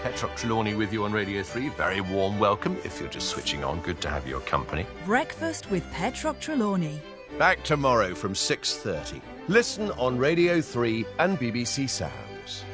Petrock Trelawney with you on Radio 3. Very warm welcome if you're just switching on. Good to have your company. Breakfast with Petrock Trelawney. Back tomorrow from 6:30. Listen on Radio 3 and BBC Sounds.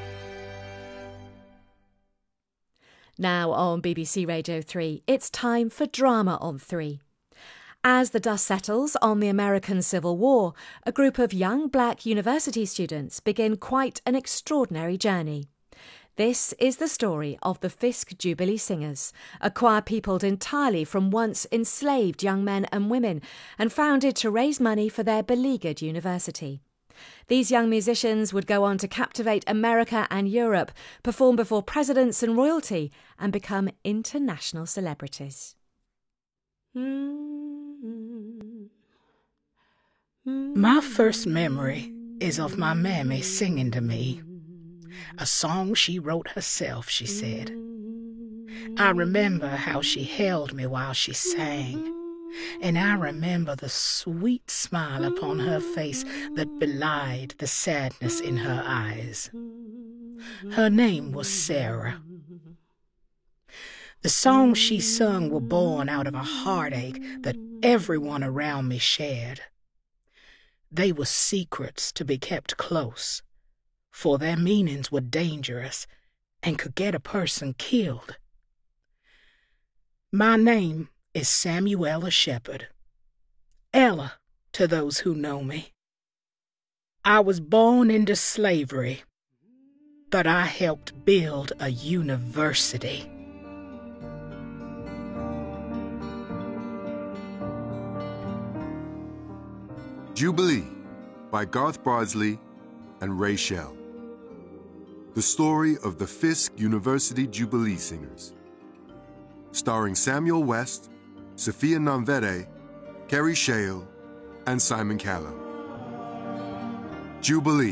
Now on BBC Radio 3, it's time for Drama on 3. As the dust settles on the American Civil War, a group of young black university students begin quite an extraordinary journey. This is the story of the Fisk Jubilee Singers, a choir peopled entirely from once enslaved young men and women and founded to raise money for their beleaguered university. These young musicians would go on to captivate America and Europe, perform before presidents and royalty, and become international celebrities. My first memory is of my mammy singing to me. A song she wrote herself, she said. I remember how she held me while she sang, and I remember the sweet smile upon her face that belied the sadness in her eyes. Her name was Sarah. The songs she sung were born out of a heartache that everyone around me shared. They were secrets to be kept close, for their meanings were dangerous and could get a person killed. My name is Samuela Shepherd. Ella, to those who know me. I was born into slavery, but I helped build a university. Jubilee by Garth Bardsley and Ray Shell. The story of the Fisk University Jubilee Singers. Starring Samuel West, Sophia Nanvere, Kerry Shale, and Simon Callow. Jubilee.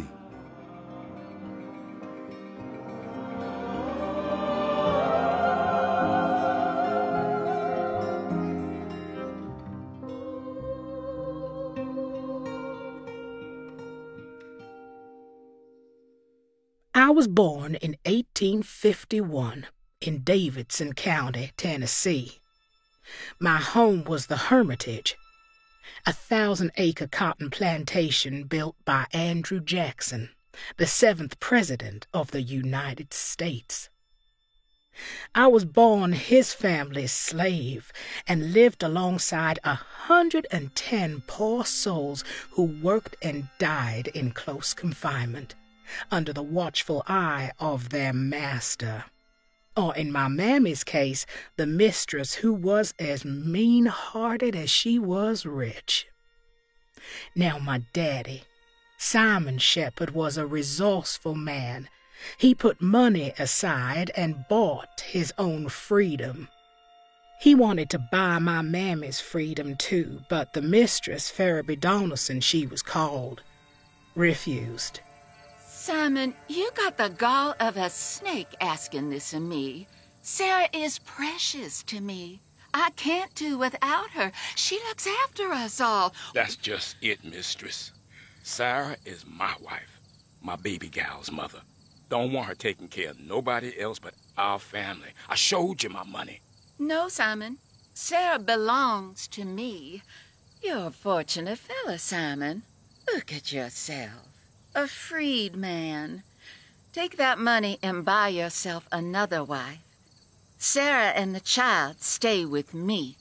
I was born in 1851 in Davidson County, Tennessee. My home was the Hermitage, a 1,000-acre cotton plantation built by Andrew Jackson, the 7th President of the United States. I was born his family's slave and lived alongside 110 poor souls who worked and died in close confinement, under the watchful eye of their master, or in my mammy's case, the mistress who was as mean-hearted as she was rich. Now my daddy, Simon Shepherd, was a resourceful man. He put money aside and bought his own freedom. He wanted to buy my mammy's freedom too, but the mistress, Farabee Donaldson, she was called, refused. Simon, you got the gall of a snake asking this of me. Sarah is precious to me. I can't do without her. She looks after us all. That's just it, mistress. Sarah is my wife, my baby gal's mother. Don't want her taking care of nobody else but our family. I showed you my money. No, Simon. Sarah belongs to me. You're a fortunate fella, Simon. Look at yourself. A freed man. Take that money and buy yourself another wife. Sarah and the child stay with me.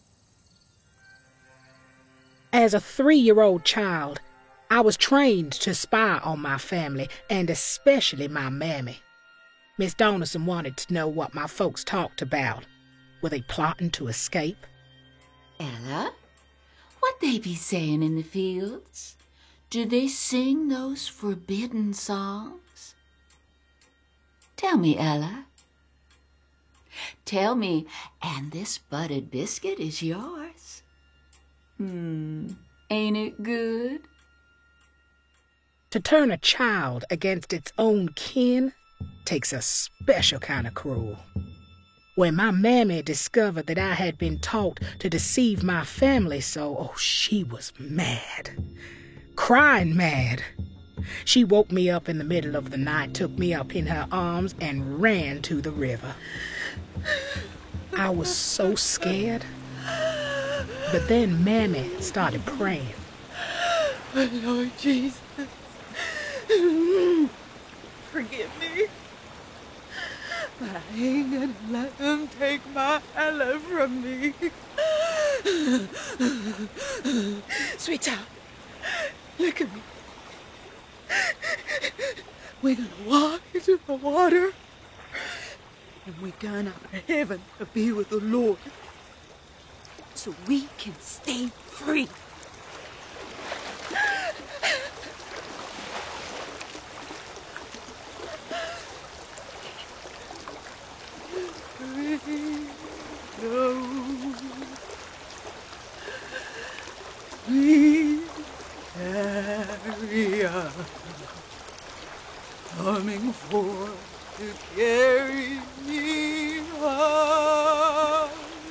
As a 3-year-old child, I was trained to spy on my family, and especially my mammy. Miss Donaldson wanted to know what my folks talked about. Were they plotting to escape? Ella, what they be saying in the fields? Do they sing those forbidden songs? Tell me, Ella. Tell me, and this buttered biscuit is yours. Ain't it good? To turn a child against its own kin takes a special kind of cruel. When my mammy discovered that I had been taught to deceive my family so, she was mad. Crying mad. She woke me up in the middle of the night, took me up in her arms, and ran to the river. I was so scared. But then Mammy started praying. Oh, Lord Jesus, forgive me. But I ain't gonna let them take my Ella from me. Sweet child, look at me. We're gonna walk into the water, and we're going up to heaven to be with the Lord, so we can stay free. Sweet chariot, coming forth to carry me home.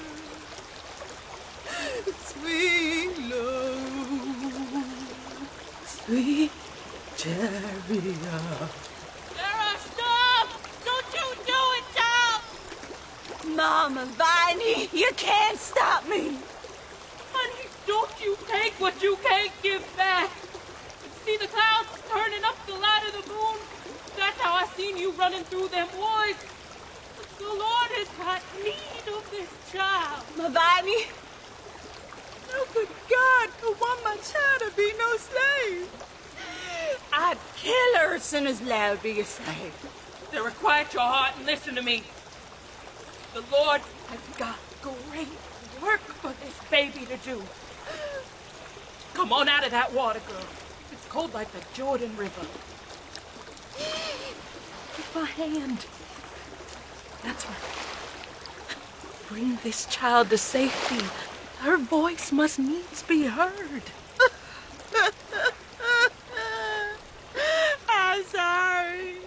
Sweet love, sweet chariot. Sarah, stop! Don't you do it, child! Mama Viney, you can't stop me. Honey, don't you take what you can't give back. See the clouds turning up the light of the moon? That's how I seen you running through them woods. The Lord has got need of this child. Ma Viney, no good God could want my child to be no slave. I'd kill her as soon as Larry be a slave. Sarah, quiet your heart and listen to me. The Lord has got great work for this baby to do. Come on out of that water, girl. It's cold like the Jordan River. With my hand. That's right. Bring this child to safety. Her voice must needs be heard. I'm sorry.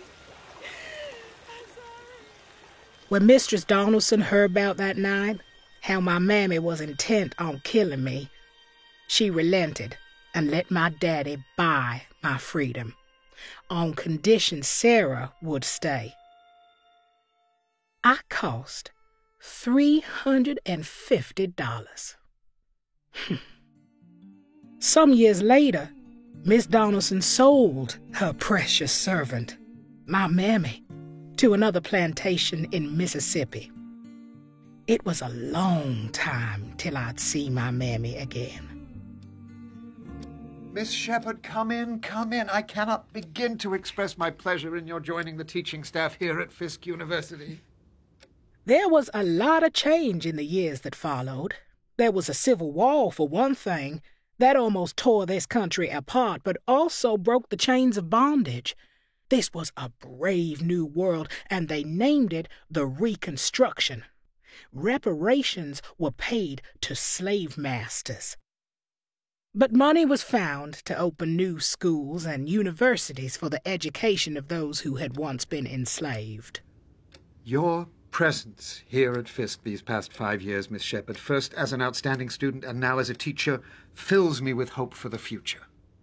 When Mistress Donaldson heard about that night, how my mammy was intent on killing me, she relented and let my daddy buy my freedom, on condition Sarah would stay. I cost $350. Some years later, Miss Donaldson sold her precious servant, my mammy, to another plantation in Mississippi. It was a long time till I'd see my mammy again. Miss Shepherd, come in, come in. I cannot begin to express my pleasure in your joining the teaching staff here at Fisk University. There was a lot of change in the years that followed. There was a civil war, for one thing, that almost tore this country apart, but also broke the chains of bondage. This was a brave new world, and they named it the Reconstruction. Reparations were paid to slave masters. But money was found to open new schools and universities for the education of those who had once been enslaved. Your presence here at Fisk these past 5 years, Miss Shepherd, first as an outstanding student and now as a teacher, fills me with hope for the future.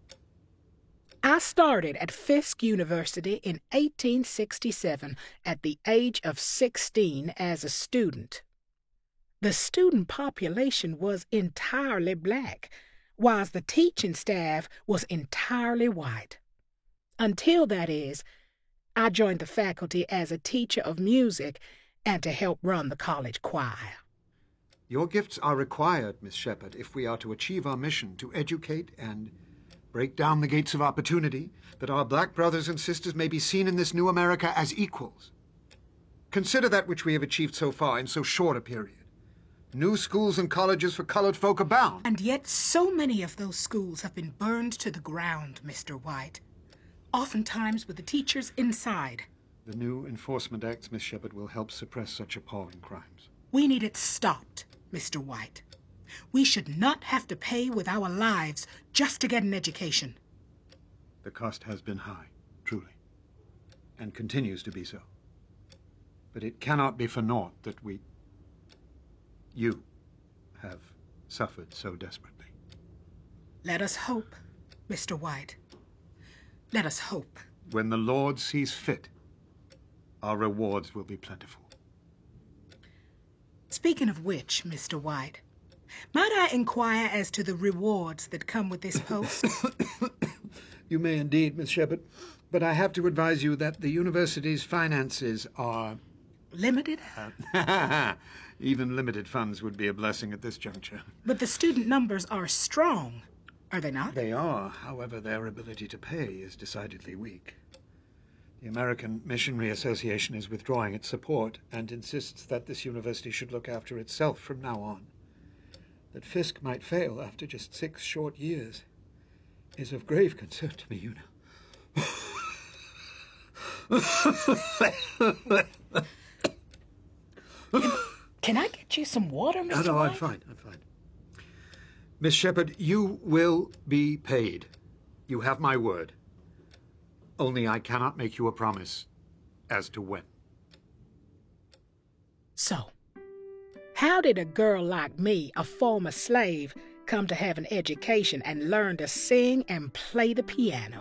I started at Fisk University in 1867 at the age of 16 as a student. The student population was entirely black, whilst the teaching staff was entirely white. Until, that is, I joined the faculty as a teacher of music and to help run the college choir. Your gifts are required, Miss Shepherd, if we are to achieve our mission to educate and break down the gates of opportunity, that our black brothers and sisters may be seen in this new America as equals. Consider that which we have achieved so far in so short a period. New schools and colleges for colored folk abound. And yet so many of those schools have been burned to the ground, Mr. White, oftentimes with the teachers inside. The new enforcement acts, Miss Shepherd, will help suppress such appalling crimes. We need it stopped, Mr. White. We should not have to pay with our lives just to get an education. The cost has been high, truly, and continues to be so. But it cannot be for naught that you have suffered so desperately. Let us hope, Mr. White. Let us hope. When the Lord sees fit, our rewards will be plentiful. Speaking of which, Mr. White, might I inquire as to the rewards that come with this post? You may indeed, Miss Shepherd, but I have to advise you that the university's finances are... Limited? Even limited funds would be a blessing at this juncture. But the student numbers are strong, are they not? They are. However, their ability to pay is decidedly weak. The American Missionary Association is withdrawing its support and insists that this university should look after itself from now on. That Fisk might fail after just 6 short years is of grave concern to me, you know. Can I get you some water, Mr. No, White? I'm fine. Miss Shepherd, you will be paid. You have my word. Only I cannot make you a promise as to when. So, how did a girl like me, a former slave, come to have an education and learn to sing and play the piano?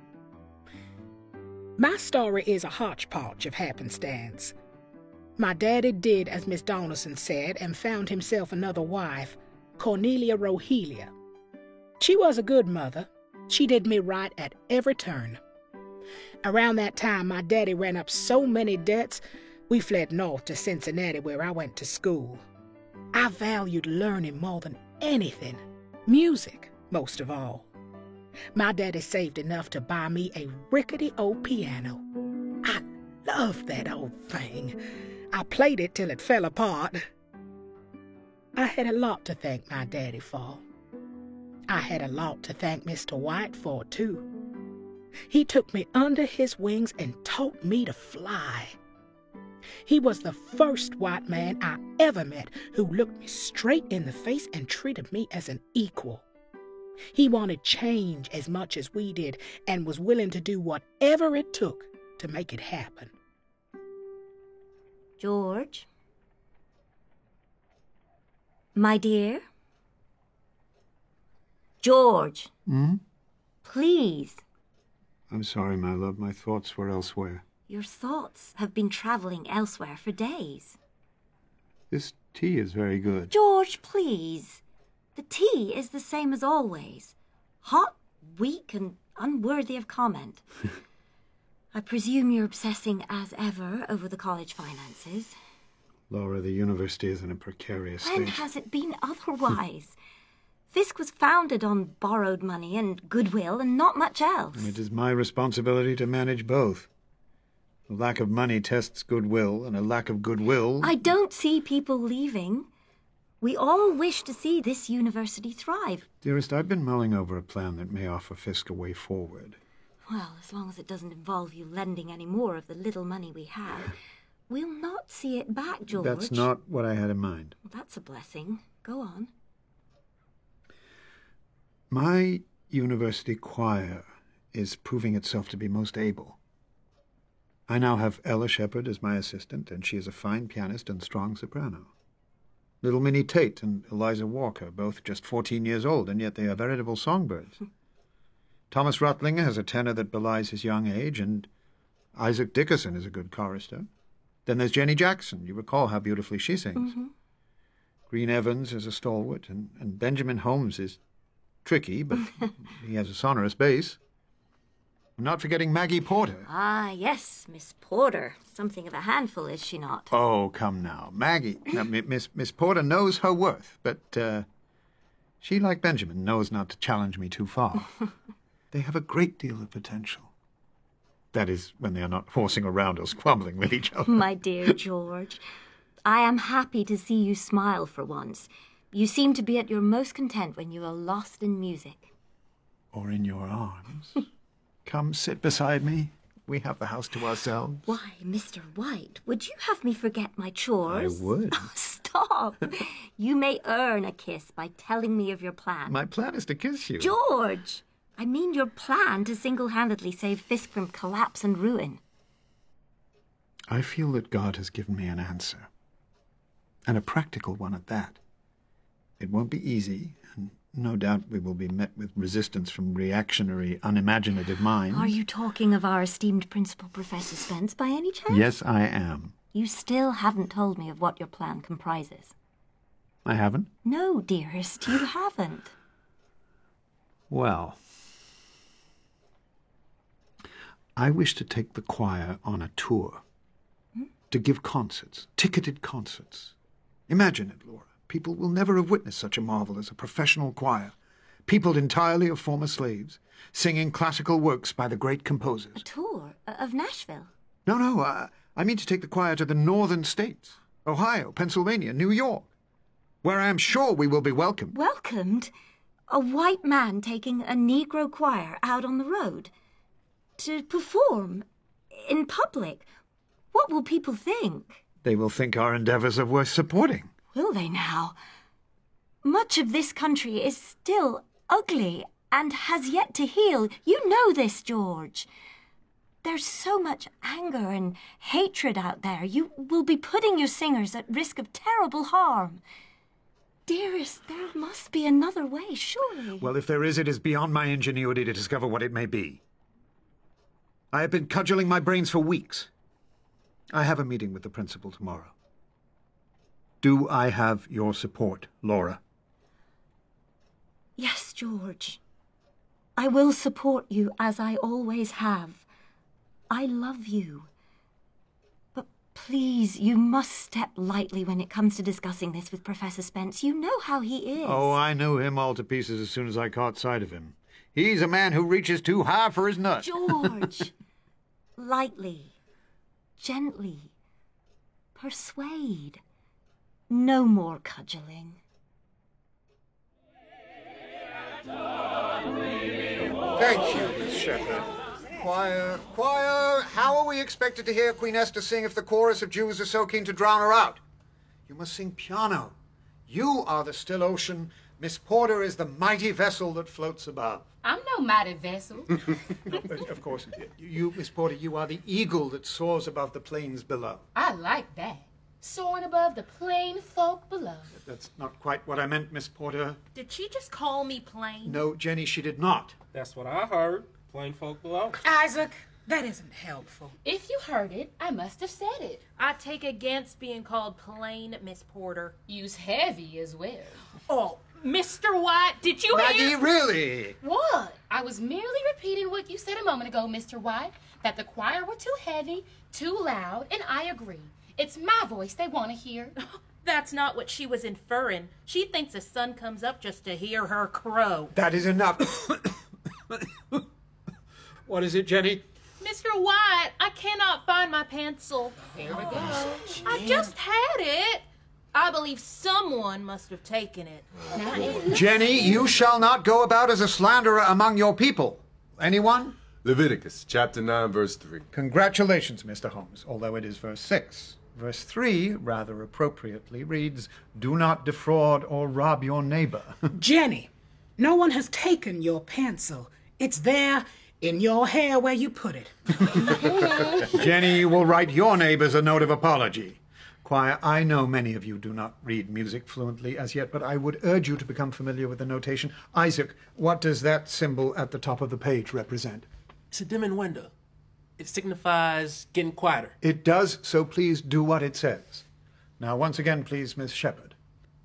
My story is a hodgepodge of happenstance. My daddy did as Miss Donaldson said and found himself another wife, Cornelia Rohelia. She was a good mother. She did me right at every turn. Around that time, my daddy ran up so many debts, we fled north to Cincinnati where I went to school. I valued learning more than anything, music most of all. My daddy saved enough to buy me a rickety old piano. I loved that old thing. I played it till it fell apart. I had a lot to thank my daddy for. I had a lot to thank Mr. White for, too. He took me under his wings and taught me to fly. He was the first white man I ever met who looked me straight in the face and treated me as an equal. He wanted change as much as we did and was willing to do whatever it took to make it happen. George? My dear? George? Please. I'm sorry, my love. My thoughts were elsewhere. Your thoughts have been traveling elsewhere for days. This tea is very good. George, please. The tea is the same as always. Hot, weak, and unworthy of comment. I presume you're obsessing as ever over the college finances. Laura, the university is in a precarious state. When has it been otherwise? Fisk was founded on borrowed money and goodwill and not much else. It is my responsibility to manage both. A lack of money tests goodwill, and a lack of goodwill... I don't see people leaving. We all wish to see this university thrive. Dearest, I've been mulling over a plan that may offer Fisk a way forward. Well, as long as it doesn't involve you lending any more of the little money we have, we'll not see it back, George. That's not what I had in mind. Well, that's a blessing. Go on. My university choir is proving itself to be most able. I now have Ella Shepherd as my assistant, and she is a fine pianist and strong soprano. Little Minnie Tate and Eliza Walker, both just 14 years old, and yet they are veritable songbirds. Thomas Rutlinger has a tenor that belies his young age, and Isaac Dickerson is a good chorister. Then there's Jenny Jackson. You recall how beautifully she sings. Mm-hmm. Green Evans is a stalwart, and Benjamin Holmes is tricky, but he has a sonorous bass. I'm not forgetting Maggie Porter. Ah, yes, Miss Porter. Something of a handful, is she not? Oh, come now. Maggie, Miss Porter knows her worth, but she, like Benjamin, knows not to challenge me too far. They have a great deal of potential. That is, when they are not horsing around or squabbling with each other. My dear George, I am happy to see you smile for once. You seem to be at your most content when you are lost in music. Or in your arms. Come sit beside me. We have the house to ourselves. Why, Mr. White, would you have me forget my chores? I would. Oh, stop. You may earn a kiss by telling me of your plan. My plan is to kiss you. George! I mean your plan to single-handedly save Fisk from collapse and ruin. I feel that God has given me an answer. And a practical one at that. It won't be easy, and No doubt we will be met with resistance from reactionary, unimaginative minds. Are you talking of our esteemed principal, Professor Spence, by any chance? Yes, I am. You still haven't told me of what your plan comprises. I haven't? No, dearest, you haven't. Well, I wish to take the choir on a tour. To give concerts, ticketed concerts. Imagine it, Laura. People will never have witnessed such a marvel as a professional choir, peopled entirely of former slaves, singing classical works by the great composers. A tour of Nashville? No, I mean to take the choir to the northern states, Ohio, Pennsylvania, New York, where I am sure we will be welcomed. Welcomed? A white man taking a Negro choir out on the road to perform in public? What will people think? They will think our endeavors are worth supporting. Will they now? Much of this country is still ugly and has yet to heal. You know this, George. There's so much anger and hatred out there. You will be putting your singers at risk of terrible harm. Dearest, there must be another way, surely. Well, if there is, it is beyond my ingenuity to discover what it may be. I have been cudgelling my brains for weeks. I have a meeting with the principal tomorrow. Do I have your support, Laura? Yes, George. I will support you as I always have. I love you. But please, you must step lightly when it comes to discussing this with Professor Spence. You know how he is. Oh, I knew him all to pieces as soon as I caught sight of him. He's a man who reaches too high for his nut. George, lightly, gently, persuade. No more cudgelling. Thank you, Miss Shepherd. Choir, how are we expected to hear Queen Esther sing if the chorus of Jews are so keen to drown her out? You must sing piano. You are the still ocean. Miss Porter is the mighty vessel that floats above. I'm no mighty vessel. No, of course, you, Miss Porter, you are the eagle that soars above the plains below. I like that. Soaring above the plain folk below. That's not quite what I meant, Miss Porter. Did she just call me plain? No, Jenny, she did not. That's what I heard. Plain folk below. Isaac, that isn't helpful. If you heard it, I must have said it. I take against being called plain, Miss Porter. Use heavy as well. Oh, Mr. White, did you Maggie, hear? really? What? I was merely repeating what you said a moment ago, Mr. White, that the choir were too heavy, too loud, and I agree. It's my voice they want to hear. That's not what she was inferring. She thinks the sun comes up just to hear her crow. That is enough. What is it, Jenny? Mr. White, I cannot find my pencil. Here we go. I just had it. I believe someone must have taken it. Jenny, you shall not go about as a slanderer among your people. Anyone? Leviticus, chapter 9, verse 3. Congratulations, Mr. Holmes, although it is verse 6. Verse 3, rather appropriately, reads, "Do not defraud or rob your neighbor." Jenny, no one has taken your pencil. It's there in your hair where you put it. Jenny, you will write your neighbors a note of apology. Choir, I know many of you do not read music fluently as yet, but I would urge you to become familiar with the notation. Isaac, what does that symbol at the top of the page represent? It's a diminuendo. It signifies getting quieter. It does, so please do what it says. Now, once again, please, Miss Shepherd.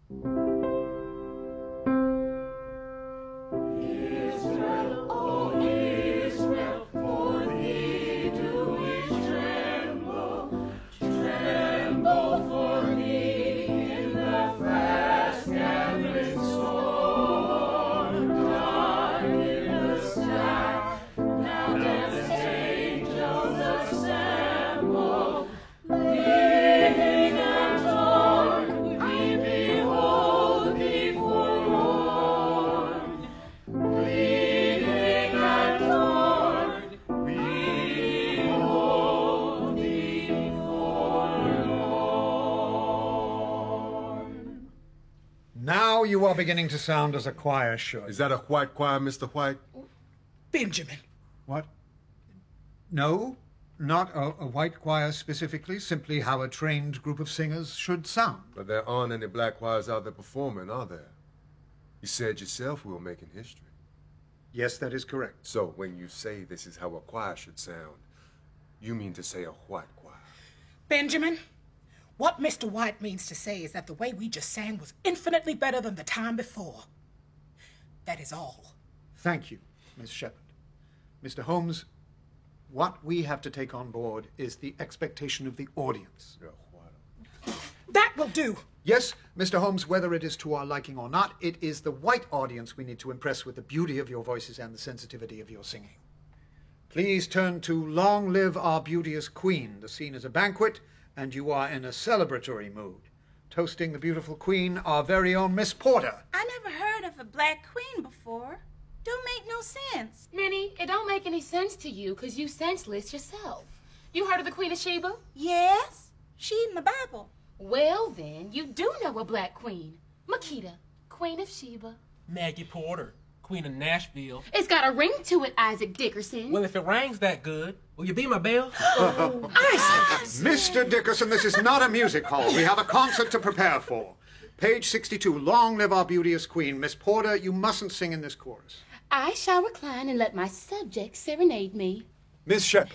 Now you are beginning to sound as a choir should. Is that a white choir, Mr. White? Benjamin. What? No, not a white choir specifically, simply how a trained group of singers should sound. But there aren't any black choirs out there performing, are there? You said yourself we were making history. Yes, that is correct. So when you say this is how a choir should sound, you mean to say a what choir? Benjamin, what Mr. White means to say is that the way we just sang was infinitely better than the time before. That is all. Thank you, Miss Shepherd. Mr. Holmes, what we have to take on board is the expectation of the audience. That will do. Yes, Mr. Holmes, whether it is to our liking or not, it is the white audience we need to impress with the beauty of your voices and the sensitivity of your singing. Please turn to Long Live Our Beauteous Queen. The scene is a banquet, and you are in a celebratory mood. Toasting the beautiful queen, our very own Miss Porter. I never heard of a black queen before. Don't make no sense. Minnie, it don't make any sense to you because you senseless yourself. You heard of the Queen of Sheba? Yes, she in the Bible. Well, then, you do know a black queen. Makita, Queen of Sheba. Maggie Porter, Queen of Nashville. It's got a ring to it, Isaac Dickerson. Well, if it rings that good, will you be my belle? Isaac! Mr. Dickerson, this is not a music hall. We have a concert to prepare for. Page 62, Long Live Our Beauteous Queen. Miss Porter, you mustn't sing in this chorus. I shall recline and let my subjects serenade me. Miss Shepherd.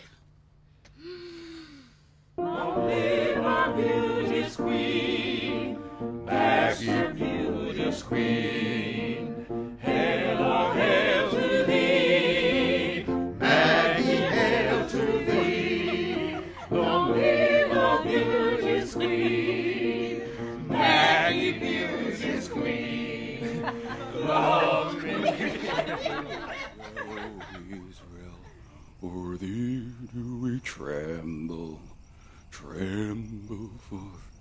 Long live our beauteous queen, Maggie, beauteous queen. Hail or hail to thee, Maggie, hail to thee. Long live our beauteous queen, Maggie, beauteous queen. Long Israel, o'er thee do we tremble. Tremble for...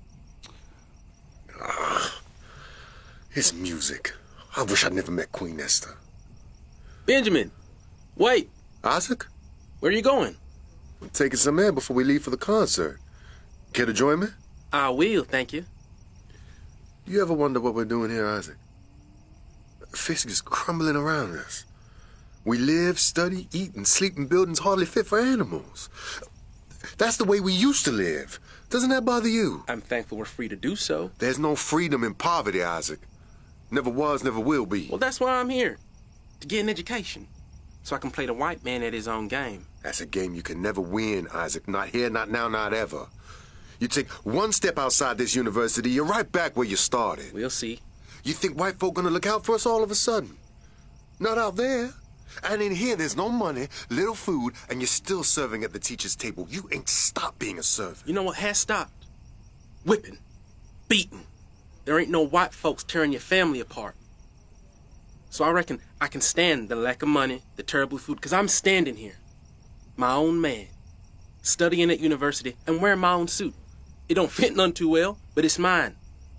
His music. I wish I'd never met Queen Esther. Benjamin, wait. Isaac? Where are you going? I'm taking some air before we leave for the concert. Care to join me? I will, thank you. You ever wonder what we're doing here, Isaac? Fisk is crumbling around us. We live, study, eat, and sleep in buildings hardly fit for animals. That's the way we used to live. Doesn't that bother you? I'm thankful we're free to do so. There's no freedom in poverty, Isaac. Never was, never will be. Well, that's why I'm here. To get an education. So I can play the white man at his own game. That's a game you can never win, Isaac. Not here, not now, not ever. You take one step outside this university, you're right back where you started. We'll see. You think white folk gonna look out for us all of a sudden? Not out there. And in here, there's no money, little food, and you're still serving at the teacher's table. You ain't stopped being a servant. You know what has stopped? Whipping. Beating. There ain't no white folks tearing your family apart. So I reckon I can stand the lack of money, the terrible food, because I'm standing here. My own man. Studying at university and wearing my own suit. It don't fit none too well, but it's mine.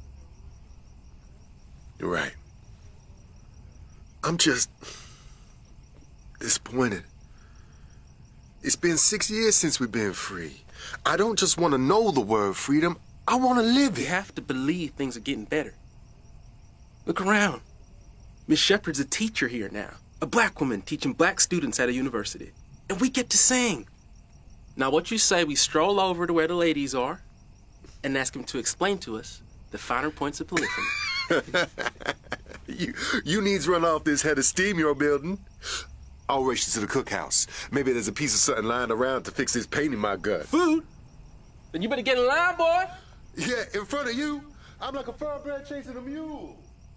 You're right. I'm just... disappointed. It's been 6 years since we've been free. I don't just want to know the word freedom. I want to live it. You have to believe things are getting better. Look around. Miss Shepherd's a teacher here now. A black woman teaching black students at a university. And we get to sing. Now what you say we stroll over to where the ladies are and ask them to explain to us the finer points of polyphony. You needs run off this head of steam you're building. I'll race you to the cookhouse. Maybe there's a piece of something lying around to fix this pain in my gut. Food? Then you better get in line, boy. Yeah, in front of you. I'm like a thoroughbred chasing a mule.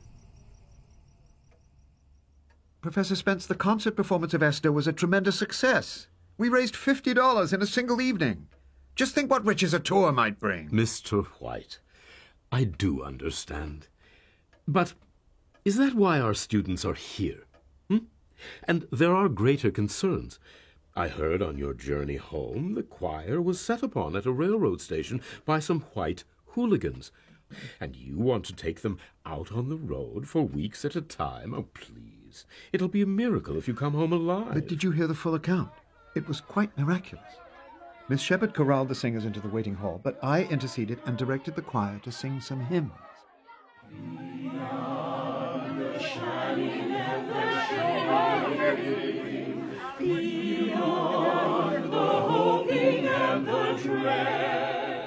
Professor Spence, the concert performance of Esther was a tremendous success. We raised $50 in a single evening. Just think what riches a tour might bring. Mr. White, I do understand. But is that why our students are here? And there are greater concerns. I heard on your journey home the choir was set upon at a railroad station by some white hooligans. And you want to take them out on the road for weeks at a time? Oh, please. It'll be a miracle if you come home alive. But did you hear the full account? It was quite miraculous. Miss Shepherd corralled the singers into the waiting hall, but I interceded and directed the choir to sing some hymns. Beyond the shining and the shining, beyond the hoping and the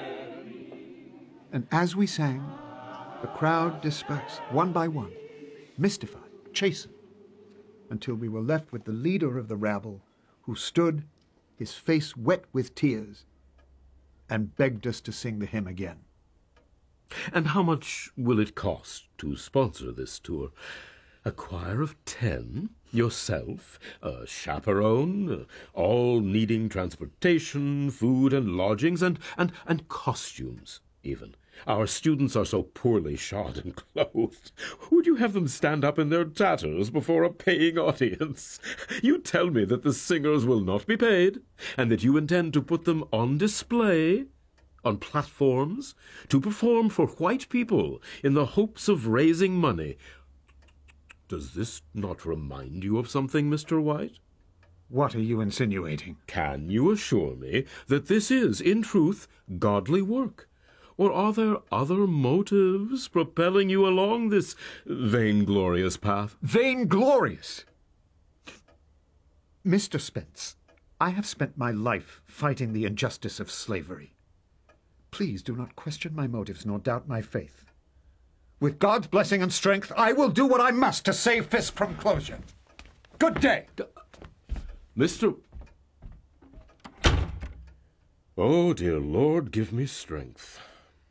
dread. And as we sang, the crowd dispersed, one by one. mystified, chastened, until we were left with the leader of the rabble, who stood, his face wet with tears, and begged us to sing the hymn again. And how much will it cost to sponsor this tour? A choir of 10, yourself, a chaperone, all needing transportation, food and lodgings, and costumes, even. Our students are so poorly shod and clothed. Would you have them stand up in their tatters before a paying audience? You tell me that the singers will not be paid, and that you intend to put them on display, on platforms, to perform for white people in the hopes of raising money. Does this not remind you of something, Mr. White? What are you insinuating? Can you assure me that this is, in truth, godly work? Or are there other motives propelling you along this vainglorious path? Vainglorious? Mr. Spence, I have spent my life fighting the injustice of slavery. Please do not question my motives nor doubt my faith. With God's blessing and strength, I will do what I must to save Fisk from closure. Good day. Mr. Oh, dear Lord, give me strength.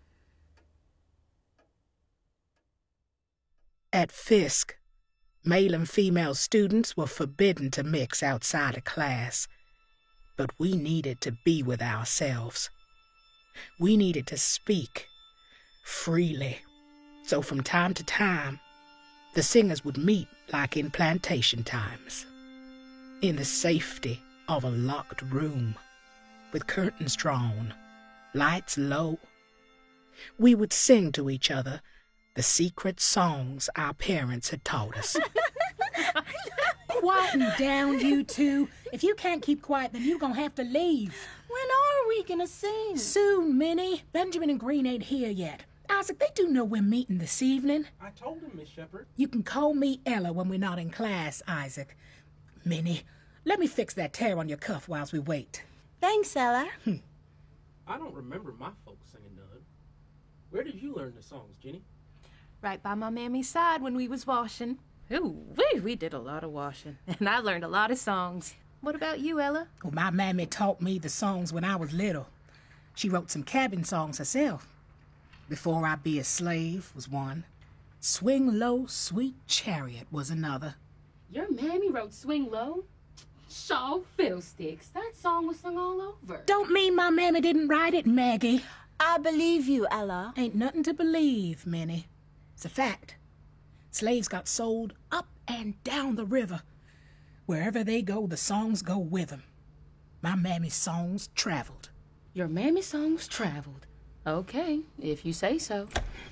At Fisk, male and female students were forbidden to mix outside of class, but we needed to be with ourselves. We needed to speak freely. So from time to time, the singers would meet like in plantation times, in the safety of a locked room, with curtains drawn, lights low. We would sing to each other the secret songs our parents had taught us. Quieten down, you two. If you can't keep quiet, then you're gonna have to leave. When are we gonna sing? Soon, Minnie. Benjamin and Green ain't here yet. Isaac, they do know we're meeting this evening. I told him, Miss Shepherd. You can call me Ella when we're not in class, Isaac. Minnie, let me fix that tear on your cuff whilst we wait. Thanks, Ella. I don't remember my folks singing none. Where did you learn the songs, Jenny? Right by my mammy's side when we was washing. Ooh, we did a lot of washing, and I learned a lot of songs. What about you, Ella? Well, my mammy taught me the songs when I was little. She wrote some cabin songs herself. Before I Be a Slave was one. Swing Low, Sweet Chariot was another. Your mammy wrote Swing Low? Shaw Fiddlesticks. That song was sung all over. Don't mean my mammy didn't write it, Maggie. I believe you, Ella. Ain't nothing to believe, Minnie. It's a fact. Slaves got sold up and down the river. Wherever they go, the songs go with them. My mammy's songs traveled. Your mammy's songs traveled. Okay, if you say so.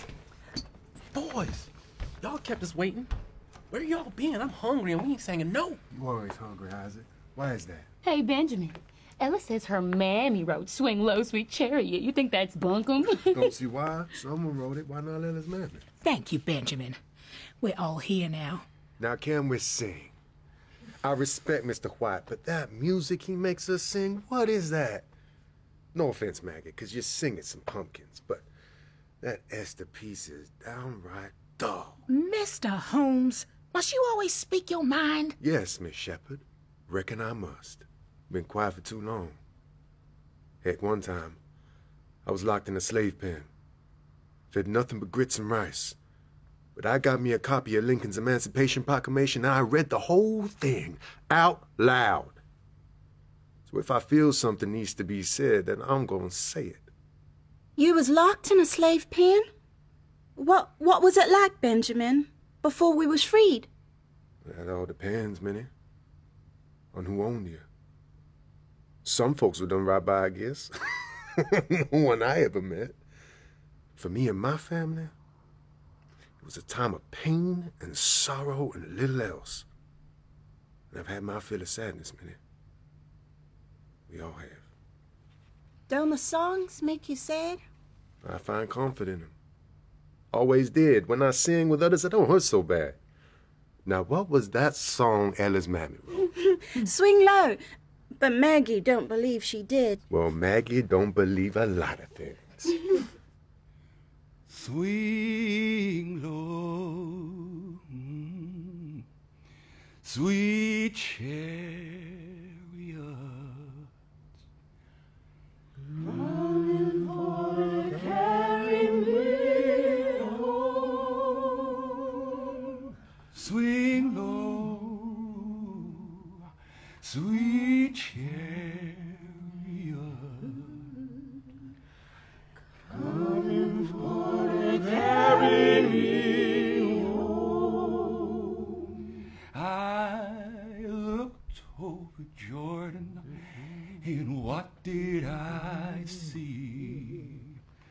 Boys, y'all kept us waiting. Where y'all been? I'm hungry and we ain't saying a note. You always hungry, Isaac. Why is that? Hey, Benjamin. Ella says her mammy wrote Swing Low, Sweet Chariot. You think that's bunkum? Don't see why. Someone wrote it. Why not Ella's mammy? Thank you, Benjamin. We're all here now. Now can we sing? I respect Mr. White, but that music he makes us sing, what is that? No offense, Maggie, because you're singing some pumpkins, but that Esther piece is downright dull. Mr. Holmes, must you always speak your mind? Yes, Miss Shepherd. Reckon I must. Been quiet for too long. Heck, one time, I was locked in a slave pen. Fed nothing but grits and rice. But I got me a copy of Lincoln's Emancipation Proclamation, and I read the whole thing out loud. So if I feel something needs to be said, then I'm gonna say it. You was locked in a slave pen? What was it like, Benjamin, before we was freed? That all depends, Minnie, on who owned you. Some folks were done right by, I guess. No one I ever met. For me and my family, it was a time of pain and sorrow and little else. And I've had my fill of sadness, Minnie. We all have. Don't the songs make you sad? I find comfort in them. Always did. When I sing with others, I don't hurt so bad. Now, what was that song Ella's mammy wrote? Swing Low. But Maggie don't believe she did. Well, Maggie don't believe a lot of things. Swing low. sweet chariot, longing for to carry me home. Swing low, sweet chariot, coming for to carry me home. I looked over Jordan, and what did I see?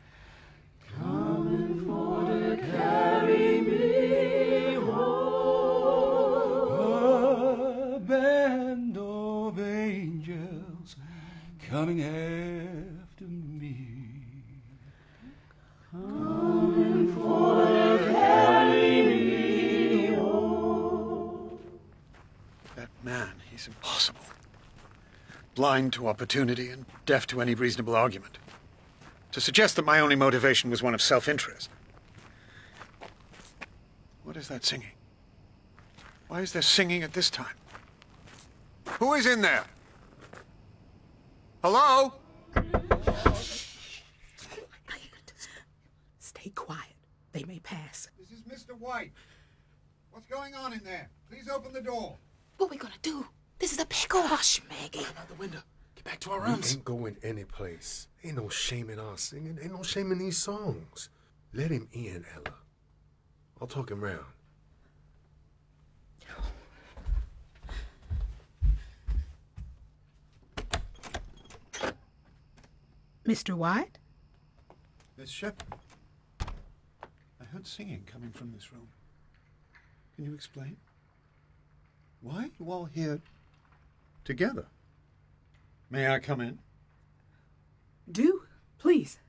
Coming for to carry me home. A band of angels coming after me. Coming for to carry me home. That man, he's impossible. Blind to opportunity and deaf to any reasonable argument. To suggest that my only motivation was one of self-interest. What is that singing? Why is there singing at this time? Who is in there? Hello? Stay quiet. They may pass. This is Mr. White. What's going on in there? Please open the door. What we gonna do? This is a pickle. Hush, Maggie. Out the window. Get back to our We rooms. ain't going any place. Ain't no shame in our singing. Ain't no shame in these songs. Let him in, Ella. I'll talk him round. Mr. White? Miss Shepherd. I heard singing coming from this room. Can you explain? Why are you all here together? May I come in? Do, please.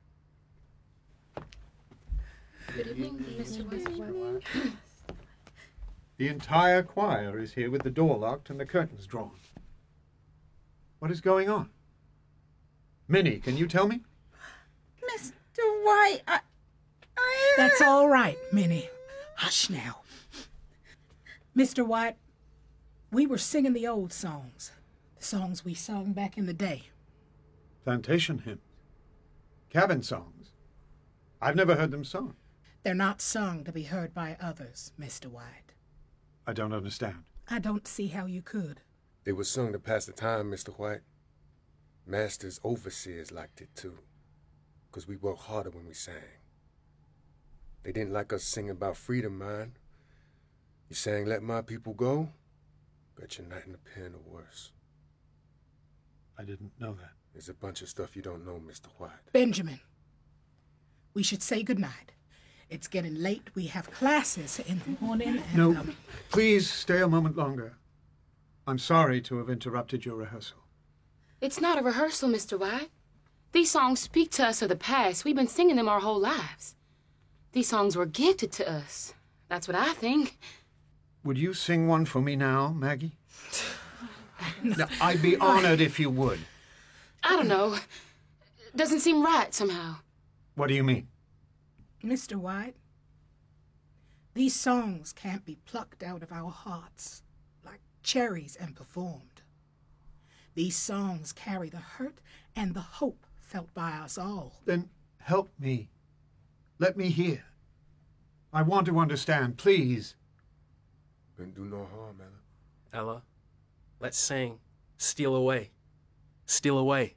Good evening, Mr. White. The entire choir is here with the door locked and the curtains drawn. What is going on? Minnie, can you tell me? Mr. White, I That's all right, Minnie. Hush now. Mr. White, we were singing the old songs. The songs we sung back in the day. Plantation hymns. Cabin songs. I've never heard them sung. They're not sung to be heard by others, Mr. White. I don't understand. I don't see how you could. They were sung to pass the time, Mr. White. Masters, overseers liked it too. 'Cause we worked harder when we sang. They didn't like us singing about freedom, man. You sang Let My People Go? Bet you're not in the pen or worse. I didn't know that. There's a bunch of stuff you don't know, Mr. White. Benjamin, we should say goodnight. It's getting late. We have classes in the morning. And, No, please stay a moment longer. I'm sorry to have interrupted your rehearsal. It's not a rehearsal, Mr. White. These songs speak to us of the past. We've been singing them our whole lives. These songs were gifted to us. That's what I think. Would you sing one for me now, Maggie? No, I'd be honored if you would. I don't know. Doesn't seem right somehow. What do you mean? Mr. White, these songs can't be plucked out of our hearts like cherries and performed. These songs carry the hurt and the hope felt by us all. Then help me. Let me hear. I want to understand, please. Couldn't do no harm, Ella. Ella, let's sing Steal Away. Steal Away.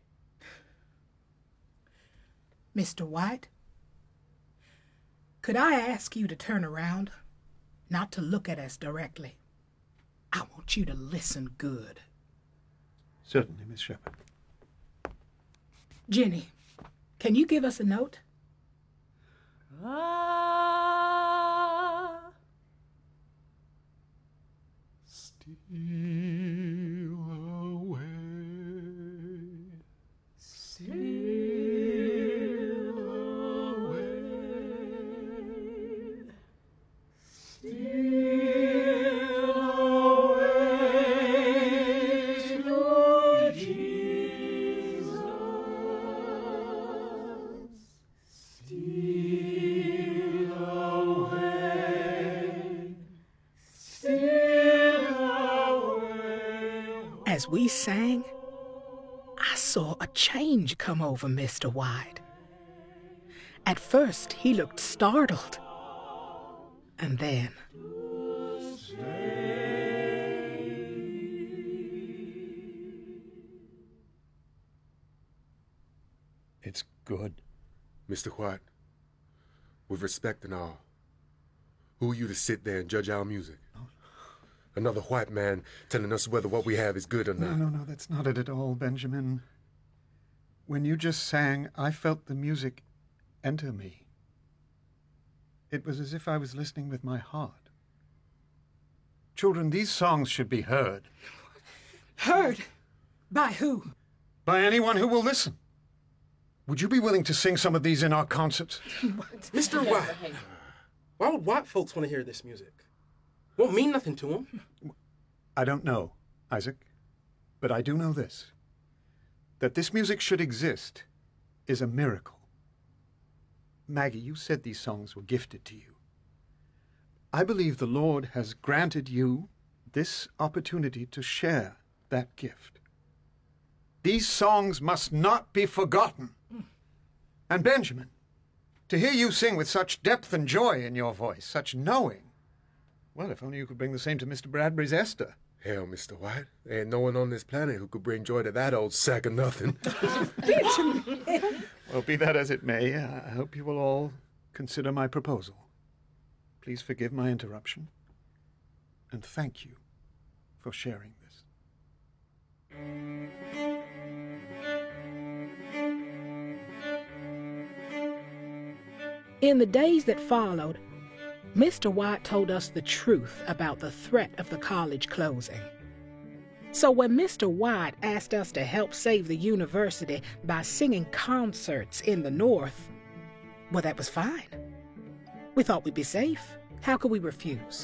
Mr. White, could I ask you to turn around? Not to look at us directly. I want you to listen good. Certainly, Miss Shepherd. Jenny, can you give us a note? Steal away. Steal away. Steal away, Lord Jesus. Steal away. Steal away. As we sang, I saw a change come over Mr. White. At first, he looked startled. And then... It's good. Mr. White, with respect and all, who are you to sit there and judge our music? Another white man telling us whether what we have is good or not. No, that's not it at all, Benjamin. When you just sang, I felt the music enter me. It was as if I was listening with my heart. Children, these songs should be heard. Heard? By who? By anyone who will listen. Would you be willing to sing some of these in our concerts? Mr. White, why would white folks want to hear this music? Won't mean nothing to them. I don't know, Isaac, but I do know this. That this music should exist is a miracle. Maggie, you said these songs were gifted to you. I believe the Lord has granted you this opportunity to share that gift. These songs must not be forgotten. And Benjamin, to hear you sing with such depth and joy in your voice, such knowing, well, if only you could bring the same to Mr. Bradbury's Esther. Hell, Mr. White, there ain't no one on this planet who could bring joy to that old sack of nothing. Well, be that as it may, I hope you will all consider my proposal. Please forgive my interruption, and thank you for sharing this. In the days that followed, Mr. White told us the truth about the threat of the college closing. So when Mr. White asked us to help save the university by singing concerts in the North, well, that was fine. We thought we'd be safe. How could we refuse?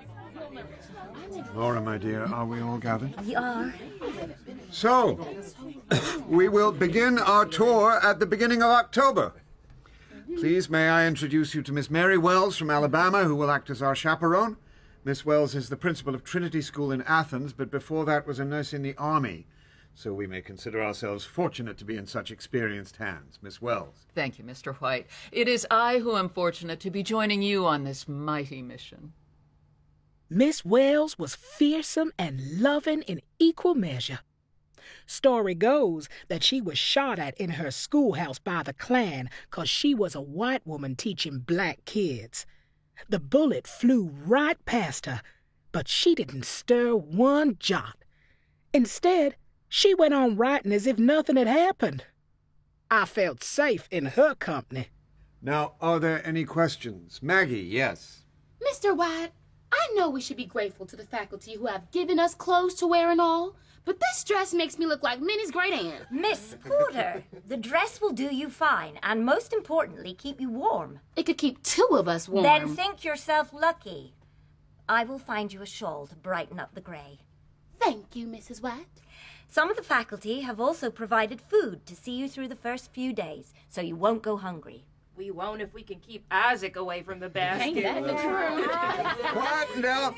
Laura, my dear, are we all gathered? We are. So, we will begin our tour at the beginning of October. Please, may I introduce you to Miss Mary Wells from Alabama, who will act as our chaperone. Miss Wells is the principal of Trinity School in Athens, but before that was a nurse in the Army. So we may consider ourselves fortunate to be in such experienced hands. Miss Wells. Thank you, Mr. White. It is I who am fortunate to be joining you on this mighty mission. Miss Wells was fearsome and loving in equal measure. Story goes that she was shot at in her schoolhouse by the Klan 'cause she was a white woman teaching black kids. The bullet flew right past her, but she didn't stir one jot. Instead, she went on writing as if nothing had happened. I felt safe in her company. Now, are there any questions? Maggie, yes. Mr. White, I know we should be grateful to the faculty who have given us clothes to wear and all, but this dress makes me look like Minnie's great aunt. Miss Porter, the dress will do you fine, and most importantly, keep you warm. It could keep two of us warm. Then think yourself lucky. I will find you a shawl to brighten up the grey. Thank you, Mrs. White. Some of the faculty have also provided food to see you through the first few days, so you won't go hungry. We won't if we can keep Isaac away from the basket. Ain't that the truth? Quiet down.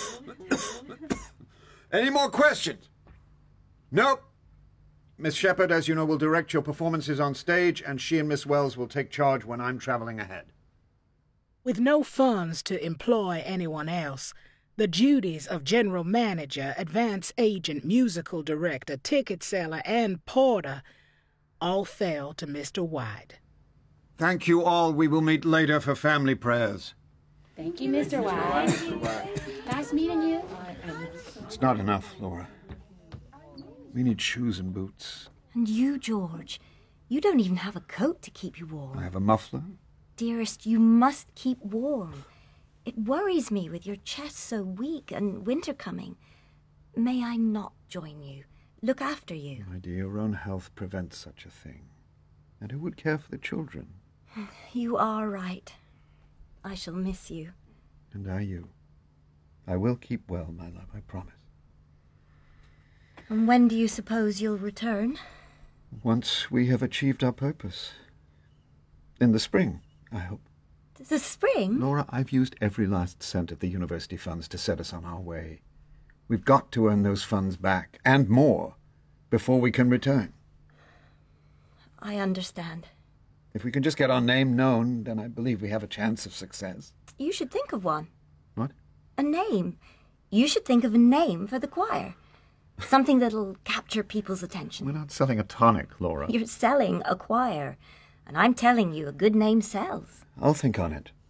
Any more questions? Nope. Miss Shepherd, as you know, will direct your performances on stage, and she and Miss Wells will take charge when I'm traveling ahead. With no funds to employ anyone else, the duties of general manager, advance agent, musical director, ticket seller, and porter all fell to Mr. White. Thank you all. We will meet later for family prayers. Thank you, Mr. White. Nice meeting you. It's not enough, Laura. We need shoes and boots. And you, George, you don't even have a coat to keep you warm. I have a muffler. Dearest, you must keep warm. It worries me with your chest so weak and winter coming. May I not join you? Look after you. My dear, your own health prevents such a thing. And who would care for the children? You are right. I shall miss you. And I you. I will keep well, my love, I promise. And when do you suppose you'll return? Once we have achieved our purpose. In the spring, I hope. The spring? Laura, I've used every last cent of the university funds to set us on our way. We've got to earn those funds back, and more, before we can return. I understand. If we can just get our name known, then I believe we have a chance of success. You should think of one. What? A name. You should think of a name for the choir. Something that'll capture people's attention. We're not selling a tonic, Laura. You're selling a choir. And I'm telling you, a good name sells. I'll think on it.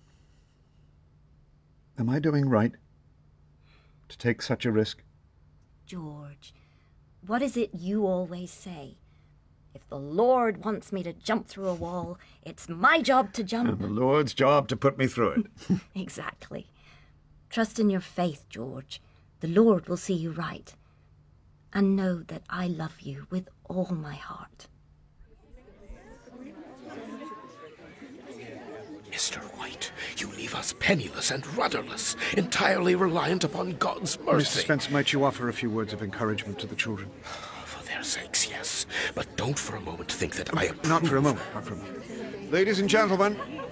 Am I doing right to take such a risk? George, what is it you always say? If the Lord wants me to jump through a wall, it's my job to jump. And the Lord's job to put me through it. Exactly. Trust in your faith, George. The Lord will see you right. And know that I love you with all my heart. Mr. White, you leave us penniless and rudderless, entirely reliant upon God's mercy. Mr. Spence, might you offer a few words of encouragement to the children? For their sakes, yes. But don't for a moment think that I approve. Not for a moment, not for a moment. Ladies and gentlemen,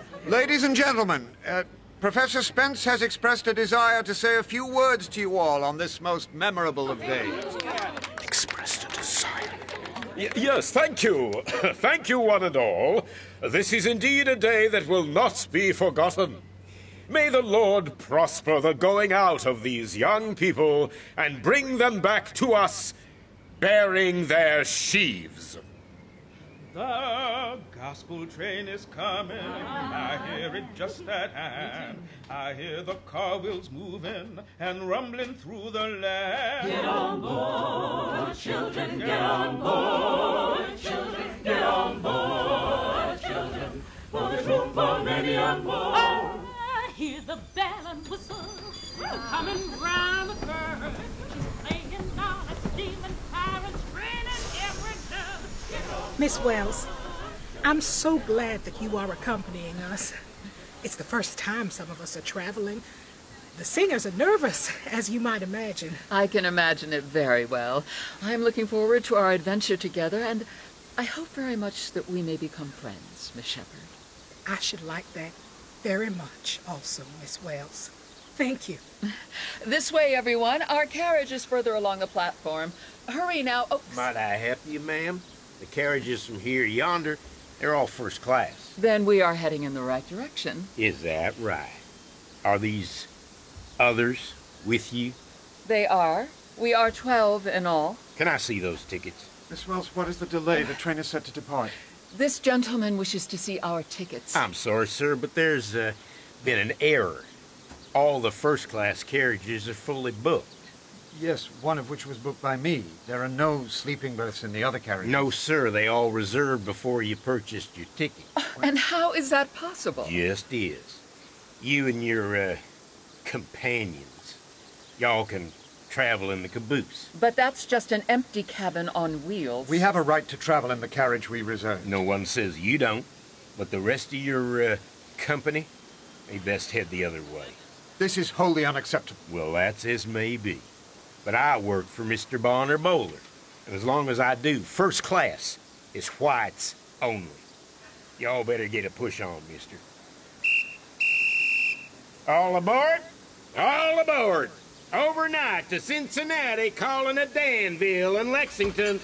Professor Spence has expressed a desire to say a few words to you all on this most memorable of days. Expressed a desire? Yes, thank you. Thank you, one and all. This is indeed a day that will not be forgotten. May the Lord prosper the going out of these young people and bring them back to us bearing their sheaves. The gospel train is coming, I hear it just at hand. I hear the car wheels moving and rumbling through the land. Get on board, children, get on board, children, get on board, children, for there's room for many on board. I hear the bell and whistle coming round the curve. She's playing on a steaming tyrant's raining every nerve. Miss Wells, I'm so glad that you are accompanying us. It's the first time some of us are traveling. The singers are nervous, as you might imagine. I can imagine it very well. I'm looking forward to our adventure together, and I hope very much that we may become friends, Miss Shepherd. I should like that very much also, Miss Wells. Thank you. This way, everyone. Our carriage is further along the platform. Hurry now. Oh. Might I help you, ma'am? The carriages from here yonder, they're all first class. Then we are heading in the right direction. Is that right? Are these others with you? They are. We are 12 in all. Can I see those tickets? Miss Wells, what is the delay? The train is set to depart. This gentleman wishes to see our tickets. I'm sorry, sir, but there's been an error. All the first-class carriages are fully booked. Yes, one of which was booked by me. There are no sleeping berths in the other carriages. No, sir. They all reserved before you purchased your ticket. And how is that possible? Just is. You and your, companions. Y'all can travel in the caboose. But that's just an empty cabin on wheels. We have a right to travel in the carriage we reserved. No one says you don't. But the rest of your, company, they best head the other way. This is wholly unacceptable. Well, that's as may be. But I work for Mr. Bonner Bowler. And as long as I do, first class is whites only. Y'all better get a push on, mister. All aboard? All aboard! Overnight to Cincinnati, calling at Danville and Lexington.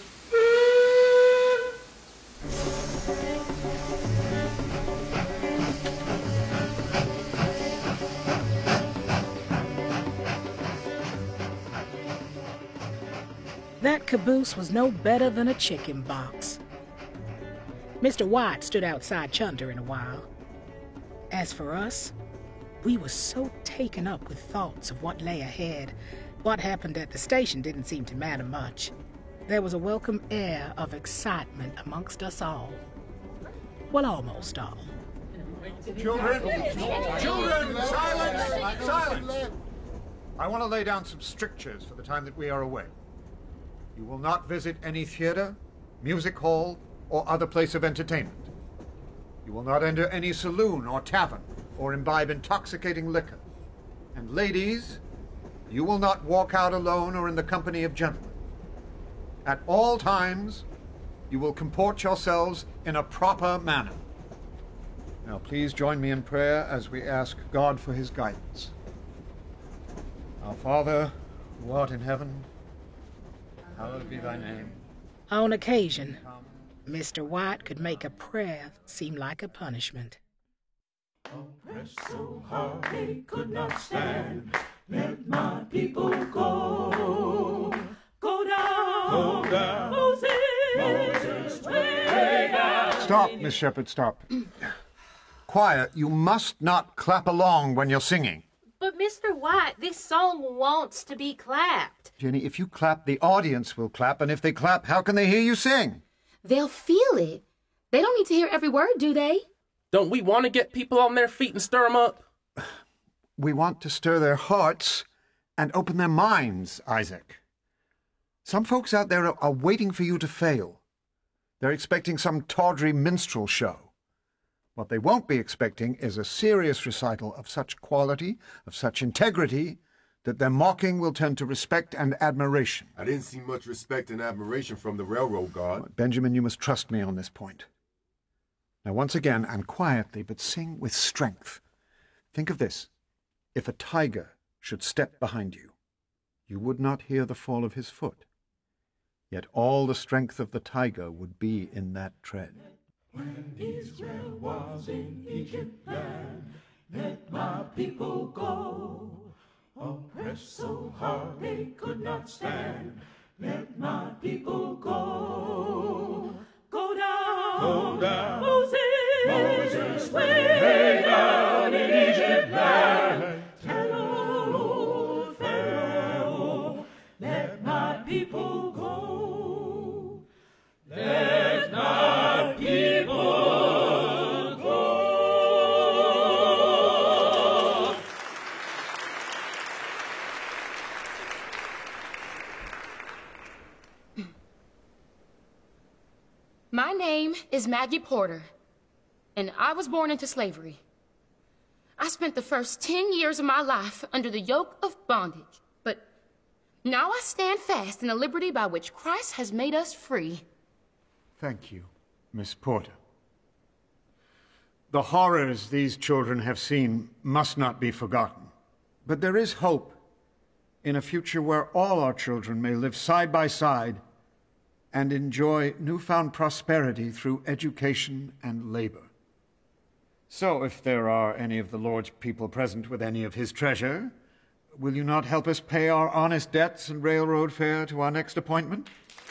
That caboose was no better than a chicken box. Mr. White stood outside Chunder in a while. As for us, we were so taken up with thoughts of what lay ahead. What happened at the station didn't seem to matter much. There was a welcome air of excitement amongst us all. Well, almost all. Children! Children! Silence! Silence! I want to lay down some strictures for the time that we are away. You will not visit any theater, music hall, or other place of entertainment. You will not enter any saloon or tavern, or imbibe intoxicating liquor. And ladies, you will not walk out alone or in the company of gentlemen. At all times, you will comport yourselves in a proper manner. Now please join me in prayer as we ask God for his guidance. Our Father, Who art in heaven, hallowed be thy name. On occasion, Mr. White could make a prayer seem like a punishment. Pressed so hard they could not stand. Let my people go. Go down. Go down. Moses, way down. Stop, Miss Shepherd, stop. Quiet, you must not clap along when you're singing. But Mr. White, this song wants to be clapped. Jenny, if you clap, the audience will clap, and if they clap, how can they hear you sing? They'll feel it. They don't need to hear every word, do they? Don't we want to get people on their feet and stir them up? We want to stir their hearts and open their minds, Isaac. Some folks out there are waiting for you to fail. They're expecting some tawdry minstrel show. What they won't be expecting is a serious recital of such quality, of such integrity, that their mocking will turn to respect and admiration. I didn't see much respect and admiration from the railroad guard. Benjamin, you must trust me on this point. Now, once again, and quietly, but sing with strength. Think of this. If a tiger should step behind you, you would not hear the fall of his foot. Yet all the strength of the tiger would be in that tread. When Israel was in Egypt land, let my people go. Oppressed so hard they could not stand, let my people go. Go down, go down, Moses, way down in Egypt land. Tell old Pharaoh, let my people go. Let my people go. My name is Maggie Porter, and I was born into slavery. I spent the first 10 years of my life under the yoke of bondage, but now I stand fast in the liberty by which Christ has made us free. Thank you, Miss Porter. The horrors these children have seen must not be forgotten. But there is hope in a future where all our children may live side by side and enjoy newfound prosperity through education and labor. So if there are any of the Lord's people present with any of his treasure, will you not help us pay our honest debts and railroad fare to our next appointment?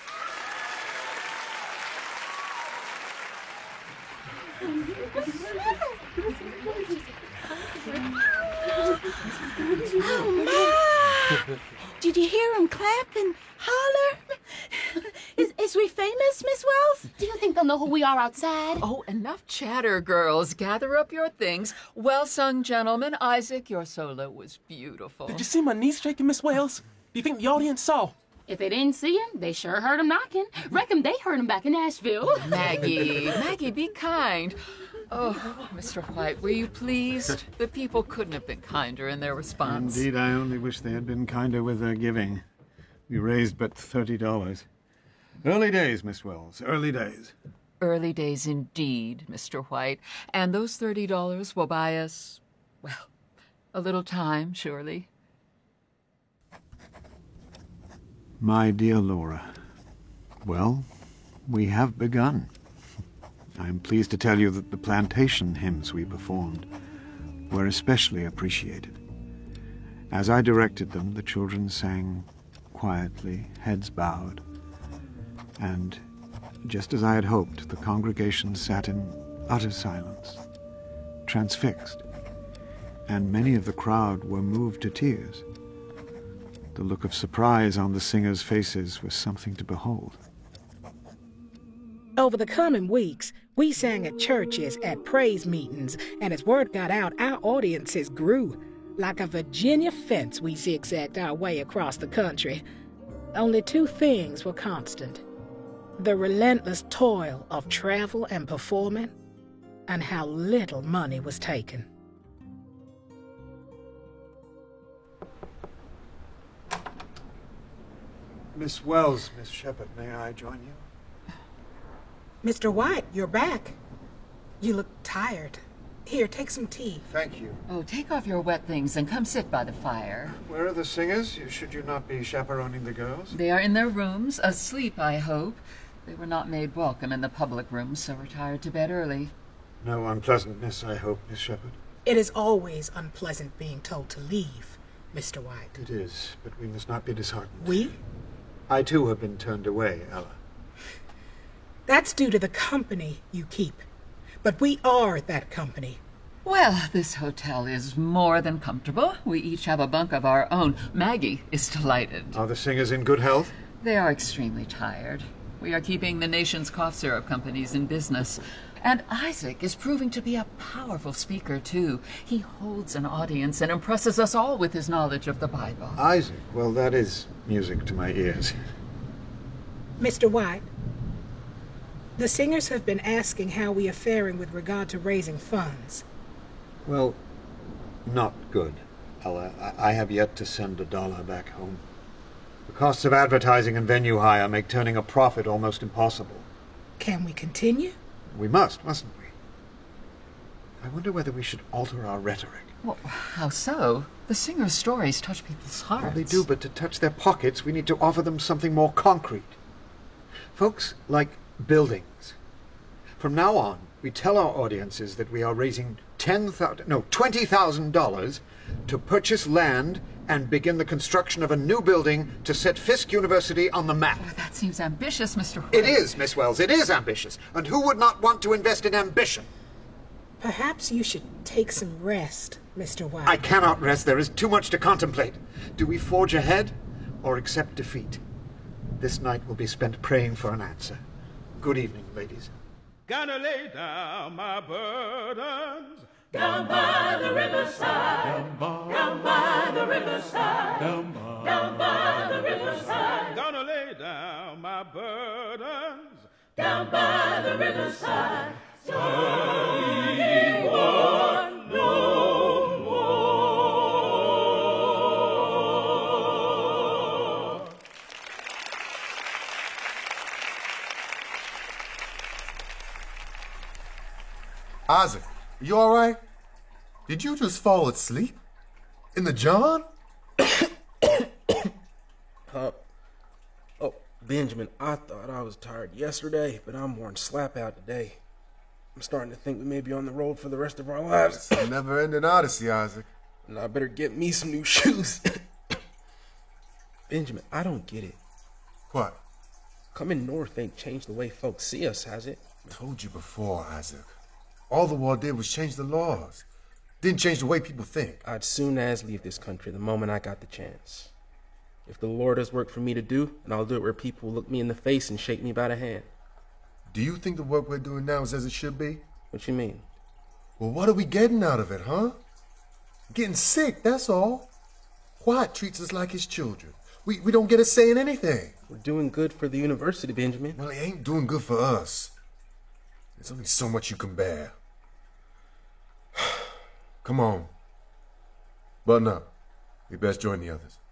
Oh, Ma! Did you hear him clap and holler? Is we famous, Miss Wells? Do you think they'll know who we are outside? Oh, enough chatter, girls. Gather up your things. Well sung, gentlemen. Isaac, your solo was beautiful. Did you see my knees shaking, Miss Wells? Do you think the audience saw? If they didn't see him, they sure heard him knocking. Reckon they heard him back in Nashville. Maggie, be kind. Oh, Mr. White, were you pleased? The people couldn't have been kinder in their response. Indeed, I only wish they had been kinder with their giving. We raised but $30. Early days, Miss Wells, early days. Early days indeed, Mr. White. And those $30 will buy us, well, a little time, surely. My dear Laura, well, we have begun. I am pleased to tell you that the plantation hymns we performed were especially appreciated. As I directed them, the children sang quietly, heads bowed, and just as I had hoped, the congregation sat in utter silence, transfixed, and many of the crowd were moved to tears. The look of surprise on the singers' faces was something to behold. Over the coming weeks, we sang at churches, at praise meetings, and as word got out, our audiences grew. Like a Virginia fence, we zigzagged our way across the country. Only two things were constant: the relentless toil of travel and performing, and how little money was taken. Miss Wells, Miss Shepherd, may I join you? Mr. White, you're back. You look tired. Here, take some tea. Thank you. Oh, take off your wet things and come sit by the fire. Where are the singers? Should you not be chaperoning the girls? They are in their rooms, asleep, I hope. They were not made welcome in the public rooms, so retired to bed early. No unpleasantness, I hope, Miss Shepherd. It is always unpleasant being told to leave, Mr. White. It is, but we must not be disheartened. We? I too have been turned away, Ella. That's due to the company you keep. But we are that company. Well, this hotel is more than comfortable. We each have a bunk of our own. Maggie is delighted. Are the singers in good health? They are extremely tired. We are keeping the nation's cough syrup companies in business. And Isaac is proving to be a powerful speaker, too. He holds an audience and impresses us all with his knowledge of the Bible. Isaac? Well, that is music to my ears. Mr. White, the singers have been asking how we are faring with regard to raising funds. Well, not good, Ella. I have yet to send $1 back home. The costs of advertising and venue hire make turning a profit almost impossible. Can we continue? We must, mustn't we? I wonder whether we should alter our rhetoric. Well, how so? The singers' stories touch people's hearts. Well, they do, but to touch their pockets, we need to offer them something more concrete. Folks like buildings. From now on, we tell our audiences that we are raising $20,000 to purchase land and begin the construction of a new building to set Fisk University on the map. Oh, that seems ambitious, Mr. White. It is, Miss Wells, it is ambitious. And who would not want to invest in ambition? Perhaps you should take some rest, Mr. White. I cannot rest. There is too much to contemplate. Do we forge ahead or accept defeat? This night will be spent praying for an answer. Good evening, ladies. Gonna lay down my burdens down by the riverside, down by the riverside, down by the riverside. Gonna lay down my burdens down by the riverside. So ye want no more. Isaac, you all right? Did you just fall asleep? In the John? Benjamin, I thought I was tired yesterday, but I'm worn slap out today. I'm starting to think we may be on the road for the rest of our lives. It's a never-ending odyssey, Isaac. And I better get me some new shoes. Benjamin, I don't get it. What? Coming north ain't changed the way folks see us, has it? I told you before, Isaac. All the war did was change the laws. Didn't change the way people think. I'd soon as leave this country the moment I got the chance. If the Lord has work for me to do, and I'll do it where people will look me in the face and shake me by the hand. Do you think the work we're doing now is as it should be? What you mean? Well, what are we getting out of it, huh? Getting sick, that's all. White treats us like his children. We don't get a say in anything. We're doing good for the university, Benjamin. Well, it ain't doing good for us. There's only so much you can bear. Come on. Button up. We best join the others.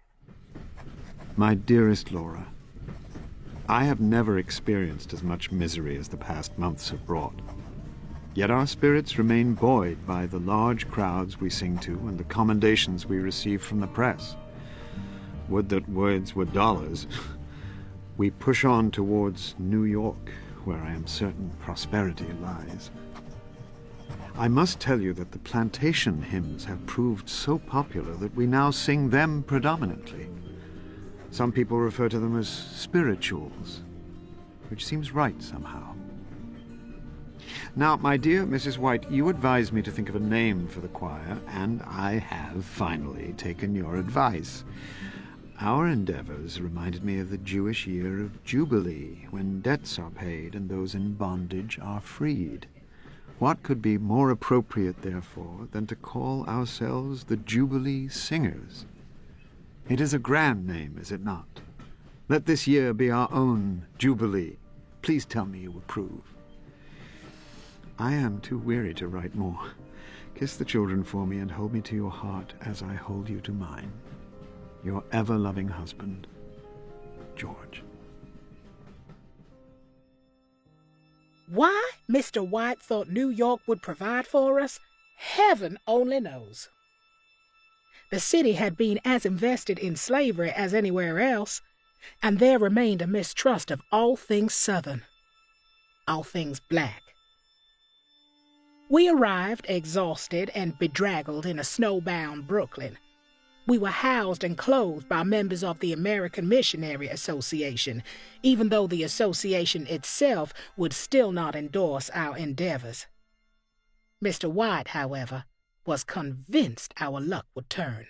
My dearest Laura, I have never experienced as much misery as the past months have brought. Yet our spirits remain buoyed by the large crowds we sing to and the commendations we receive from the press. Would that words were dollars. We push on towards New York, where I am certain prosperity lies. I must tell you that the plantation hymns have proved so popular that we now sing them predominantly. Some people refer to them as spirituals, which seems right somehow. Now, my dear Mrs. White, you advised me to think of a name for the choir, and I have finally taken your advice. Our endeavors reminded me of the Jewish year of Jubilee, when debts are paid and those in bondage are freed. What could be more appropriate, therefore, than to call ourselves the Jubilee Singers? It is a grand name, is it not? Let this year be our own Jubilee. Please tell me you approve. I am too weary to write more. Kiss the children for me and hold me to your heart as I hold you to mine. Your ever-loving husband, George. Why Mr. White thought New York would provide for us, heaven only knows. The city had been as invested in slavery as anywhere else, and there remained a mistrust of all things Southern, all things black. We arrived exhausted and bedraggled in a snowbound Brooklyn. We were housed and clothed by members of the American Missionary Association, even though the association itself would still not endorse our endeavors. Mr. White, however, was convinced our luck would turn.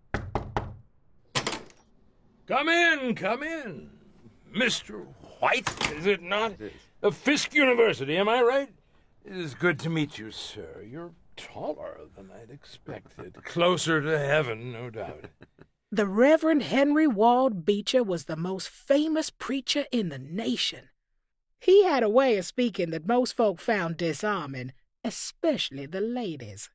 Come in, come in. Mr. White, is it not? Of Fisk University, am I right? It is good to meet you, sir. You're taller than I'd expected. Closer to heaven, no doubt. The Reverend Henry Ward Beecher was the most famous preacher in the nation. He had a way of speaking that most folk found disarming, especially the ladies.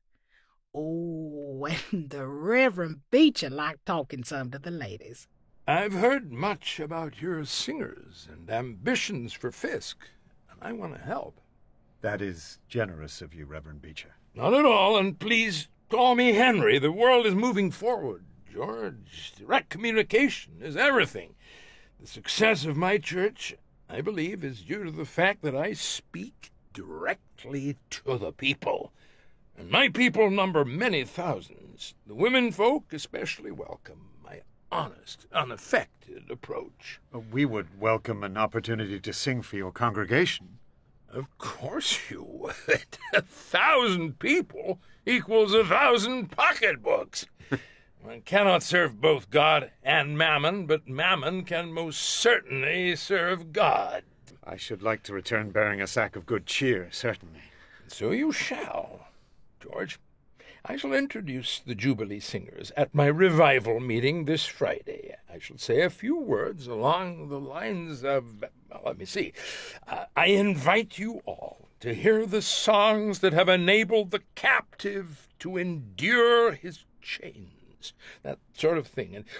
Oh, and the Reverend Beecher liked talking some to the ladies. I've heard much about your singers and ambitions for Fisk, and I want to help. That is generous of you, Reverend Beecher. Not at all, and please call me Henry. The world is moving forward, George. Direct communication is everything. The success of my church, I believe, is due to the fact that I speak directly to the people. And my people number many thousands. The women folk especially welcome my honest, unaffected approach. We would welcome an opportunity to sing for your congregation. Of course you would. 1,000 people equals 1,000 pocketbooks. One cannot serve both God and Mammon, but Mammon can most certainly serve God. I should like to return bearing a sack of good cheer, certainly. So you shall, George. I shall introduce the Jubilee Singers at my revival meeting this Friday. I shall say a few words along the lines of, let me see. I invite you all to hear the songs that have enabled the captive to endure his chains, that sort of thing. And,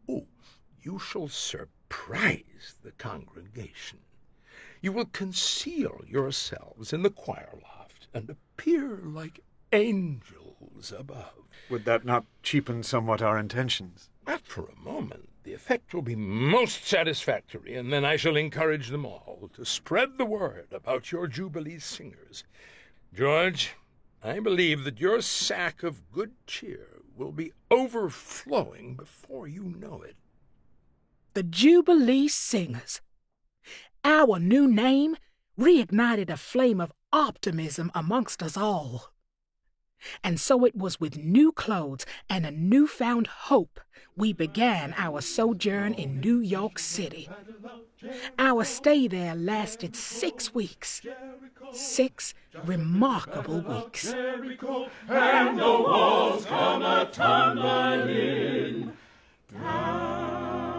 you shall surprise the congregation. You will conceal yourselves in the choir loft and appear like angels above. Would that not cheapen somewhat our intentions? Not for a moment. The effect will be most satisfactory, and then I shall encourage them all to spread the word about your Jubilee Singers. George, I believe that your sack of good cheer will be overflowing before you know it. The Jubilee Singers. Our new name reignited a flame of optimism amongst us all. And so it was with new clothes and a newfound hope we began our sojourn in New York City. Our stay there lasted 6 weeks. 6 remarkable weeks. And the walls come a-tumbling down.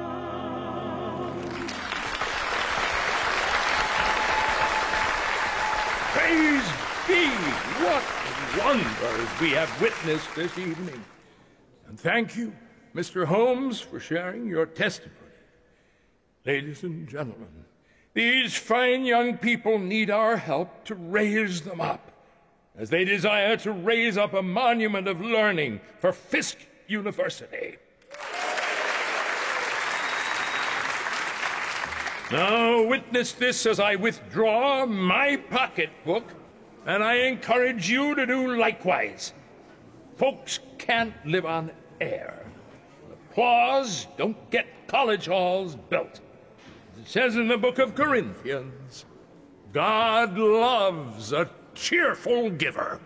Praise be! What wonders we have witnessed this evening. And thank you, Mr. Holmes, for sharing your testimony. Ladies and gentlemen, these fine young people need our help to raise them up, as they desire to raise up a monument of learning for Fisk University. Now witness this as I withdraw my pocketbook, and I encourage you to do likewise. Folks can't live on air. Applause don't get college halls built. As it says in the book of Corinthians, God loves a cheerful giver.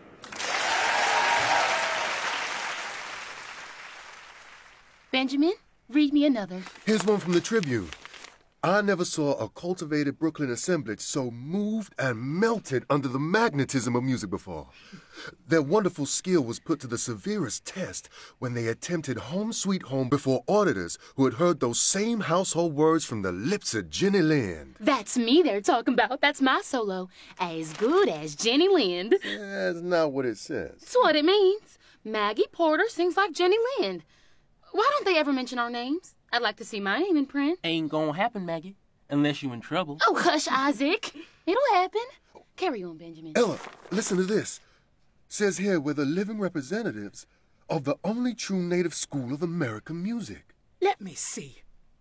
Benjamin, read me another. Here's one from the Tribune. I never saw a cultivated Brooklyn assemblage so moved and melted under the magnetism of music before. Their wonderful skill was put to the severest test when they attempted Home Sweet Home before auditors who had heard those same household words from the lips of Jenny Lind. That's me they're talking about. That's my solo. As good as Jenny Lind. That's not what it says. That's what it means. Maggie Porter sings like Jenny Lind. Why don't they ever mention our names? I'd like to see my name in print. Ain't gonna happen, Maggie, unless you in trouble. Oh, hush, Isaac. It'll happen. Carry on, Benjamin. Ella, listen to this. Says here we're the living representatives of the only true native school of American music. Let me see.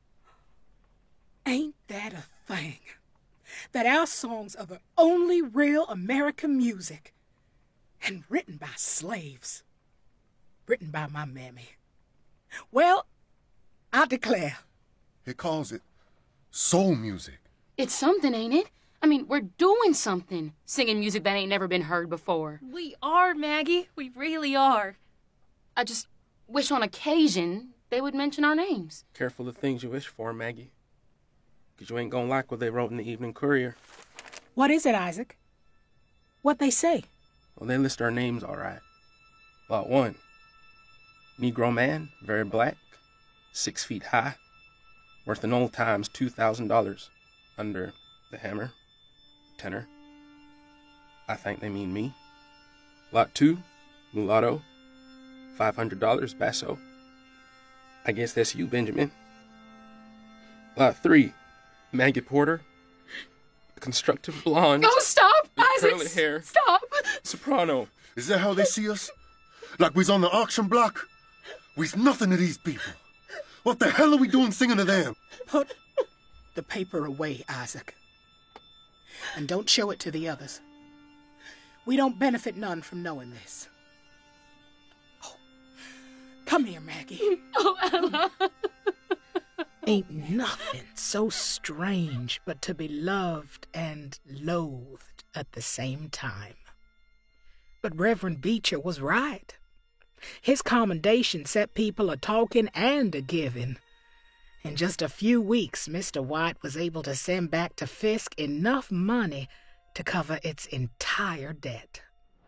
Ain't that a thing? That our songs are the only real American music. And written by slaves. Written by my mammy. Well, I declare. It calls it soul music. It's something, ain't it? I mean, we're doing something. Singing music that ain't never been heard before. We are, Maggie. We really are. I just wish on occasion they would mention our names. Careful the things you wish for, Maggie. 'Cause you ain't gonna like what they wrote in the Evening Courier. What is it, Isaac? What they say? Well, they list our names all right. Lot 1. Negro man, very black, 6 feet high, worth in old times $2,000. Under the hammer, tenor. I think they mean me. Lot 2, mulatto, $500, basso. I guess that's you, Benjamin. Lot 3, Maggie Porter, constructive blonde. Oh, stop, Isaac! Curly hair. Stop! Soprano. Is that how they see us? Like we's on the auction block? We's nothing to these people. What the hell are we doing singing to them? Put the paper away, Isaac. And don't show it to the others. We don't benefit none from knowing this. Oh, come here, Maggie. Oh, Ella. Ain't nothing so strange but to be loved and loathed at the same time. But Reverend Beecher was right. His commendation set people a-talking and a-giving. In just a few weeks, Mr. White was able to send back to Fisk enough money to cover its entire debt.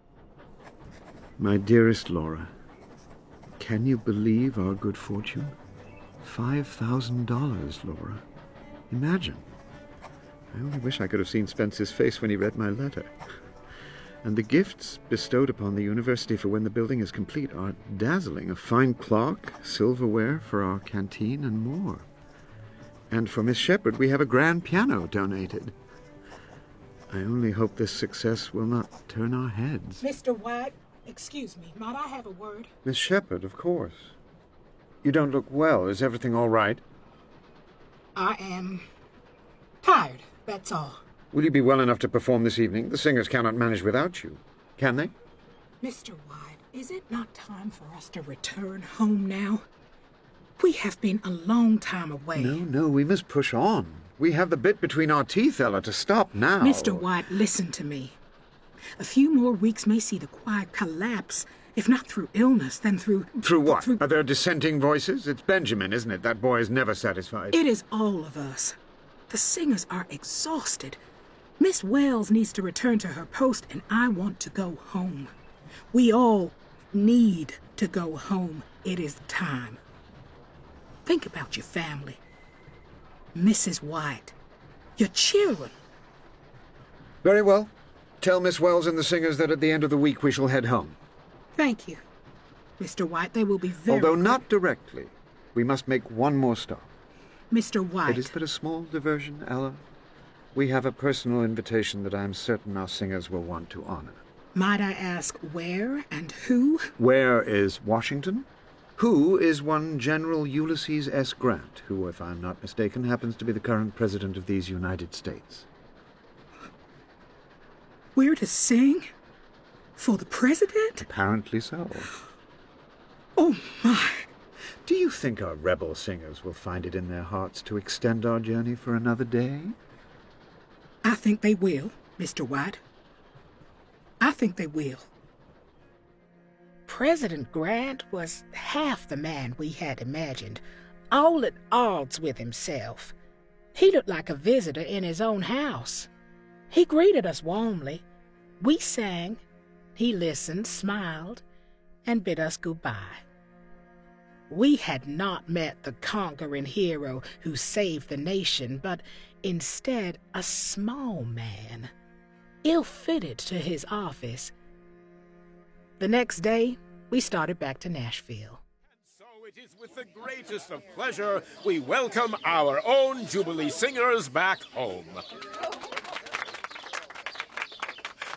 My dearest Laura, can you believe our good fortune? $5,000, Laura. Imagine. I only wish I could have seen Spencer's face when he read my letter. And the gifts bestowed upon the university for when the building is complete are dazzling. A fine clock, silverware for our canteen, and more. And for Miss Shepherd, we have a grand piano donated. I only hope this success will not turn our heads. Mr. White, excuse me, might I have a word? Miss Shepherd, of course. You don't look well. Is everything all right? I am tired, that's all. Will you be well enough to perform this evening? The singers cannot manage without you, can they? Mr. White, is it not time for us to return home now? We have been a long time away. No, we must push on. We have the bit between our teeth, Ella, to stop now. Mr. White, listen to me. A few more weeks may see the choir collapse, if not through illness, then through... Through what? Are there dissenting voices? It's Benjamin, isn't it? That boy is never satisfied. It is all of us. The singers are exhausted. Miss Wells needs to return to her post, and I want to go home. We all need to go home. It is time. Think about your family. Mrs. White. Your children. Very well. Tell Miss Wells and the singers that at the end of the week we shall head home. Thank you. Mr. White, they will be very... Although not directly. We must make one more stop. Mr. White... It is but a small diversion, Ella. We have a personal invitation that I am certain our singers will want to honor. Might I ask where and who? Where is Washington? Who is one General Ulysses S. Grant, who, if I'm not mistaken, happens to be the current president of these United States. We're to sing? For the president? Apparently so. Oh, my. Do you think our rebel singers will find it in their hearts to extend our journey for another day? I think they will, Mr. White. I think they will. President Grant was half the man we had imagined, all at odds with himself. He looked like a visitor in his own house. He greeted us warmly. We sang. He listened, smiled, and bid us goodbye. We had not met the conquering hero who saved the nation, but instead a small man, ill-fitted to his office. The next day, we started back to Nashville. So it is with the greatest of pleasure we welcome our own Jubilee singers back home.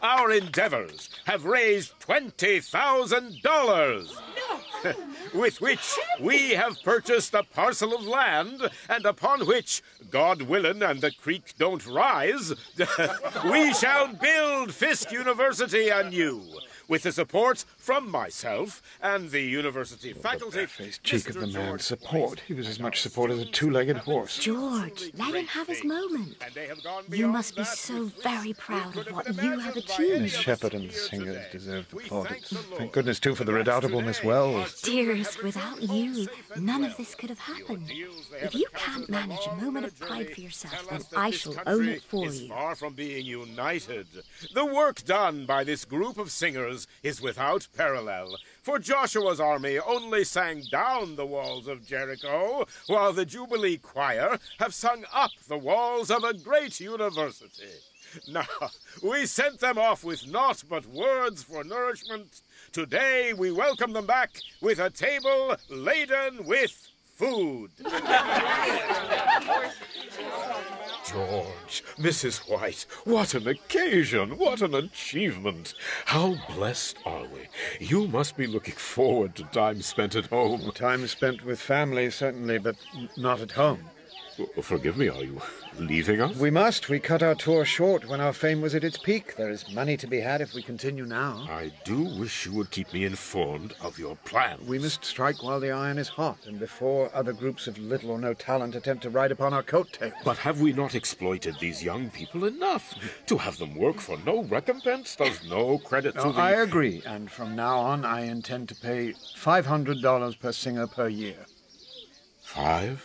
our endeavors have raised $20,000, with which we have purchased a parcel of land, and upon which, God willing and the creek don't rise, we shall build Fisk University anew, with the support from myself and the university faculty. Cheek of the man's support. He was as much support as a two-legged horse. George, let him have his moment. You must be so very proud of what you have achieved. Miss Shepherd and the singers deserve the plaudits. Thank goodness, too, for the redoubtable Miss Wells. Dearest, without you, none of this could have happened. If you can't manage a moment of pride for yourself, then I shall own it for you. Far from being united. The work done by this group of singers is without parallel, for Joshua's army only sang down the walls of Jericho, while the Jubilee Choir have sung up the walls of a great university. Now, we sent them off with naught but words for nourishment. Today we welcome them back with a table laden with food. George, Mrs. White, what an occasion, what an achievement. How blessed are we. You must be looking forward to time spent at home. Time spent with family, certainly, but not at home. Forgive me, are you leaving us? We must. We cut our tour short when our fame was at its peak. There is money to be had if we continue now. I do wish you would keep me informed of your plans. We must strike while the iron is hot, and before other groups of little or no talent attempt to ride upon our coattails. But have we not exploited these young people enough? To have them work for no recompense does no credit to the... I agree, and from now on I intend to pay $500 per singer per year. $500?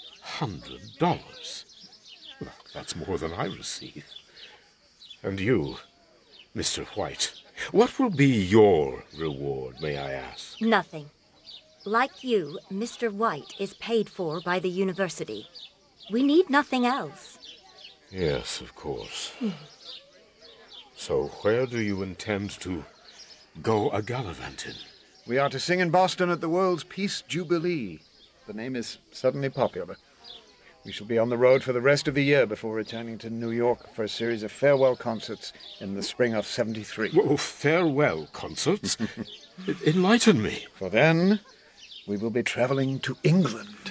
Well, that's more than I receive. And you, Mr. White, what will be your reward, may I ask? Nothing. Like you, Mr. White is paid for by the university. We need nothing else. Yes, of course. So where do you intend to go a-gallivanting? We are to sing in Boston at the World's Peace Jubilee. The name is suddenly popular. We shall be on the road for the rest of the year before returning to New York for a series of farewell concerts in the spring of '73. Oh, farewell concerts? Enlighten me. For then, we will be traveling to England.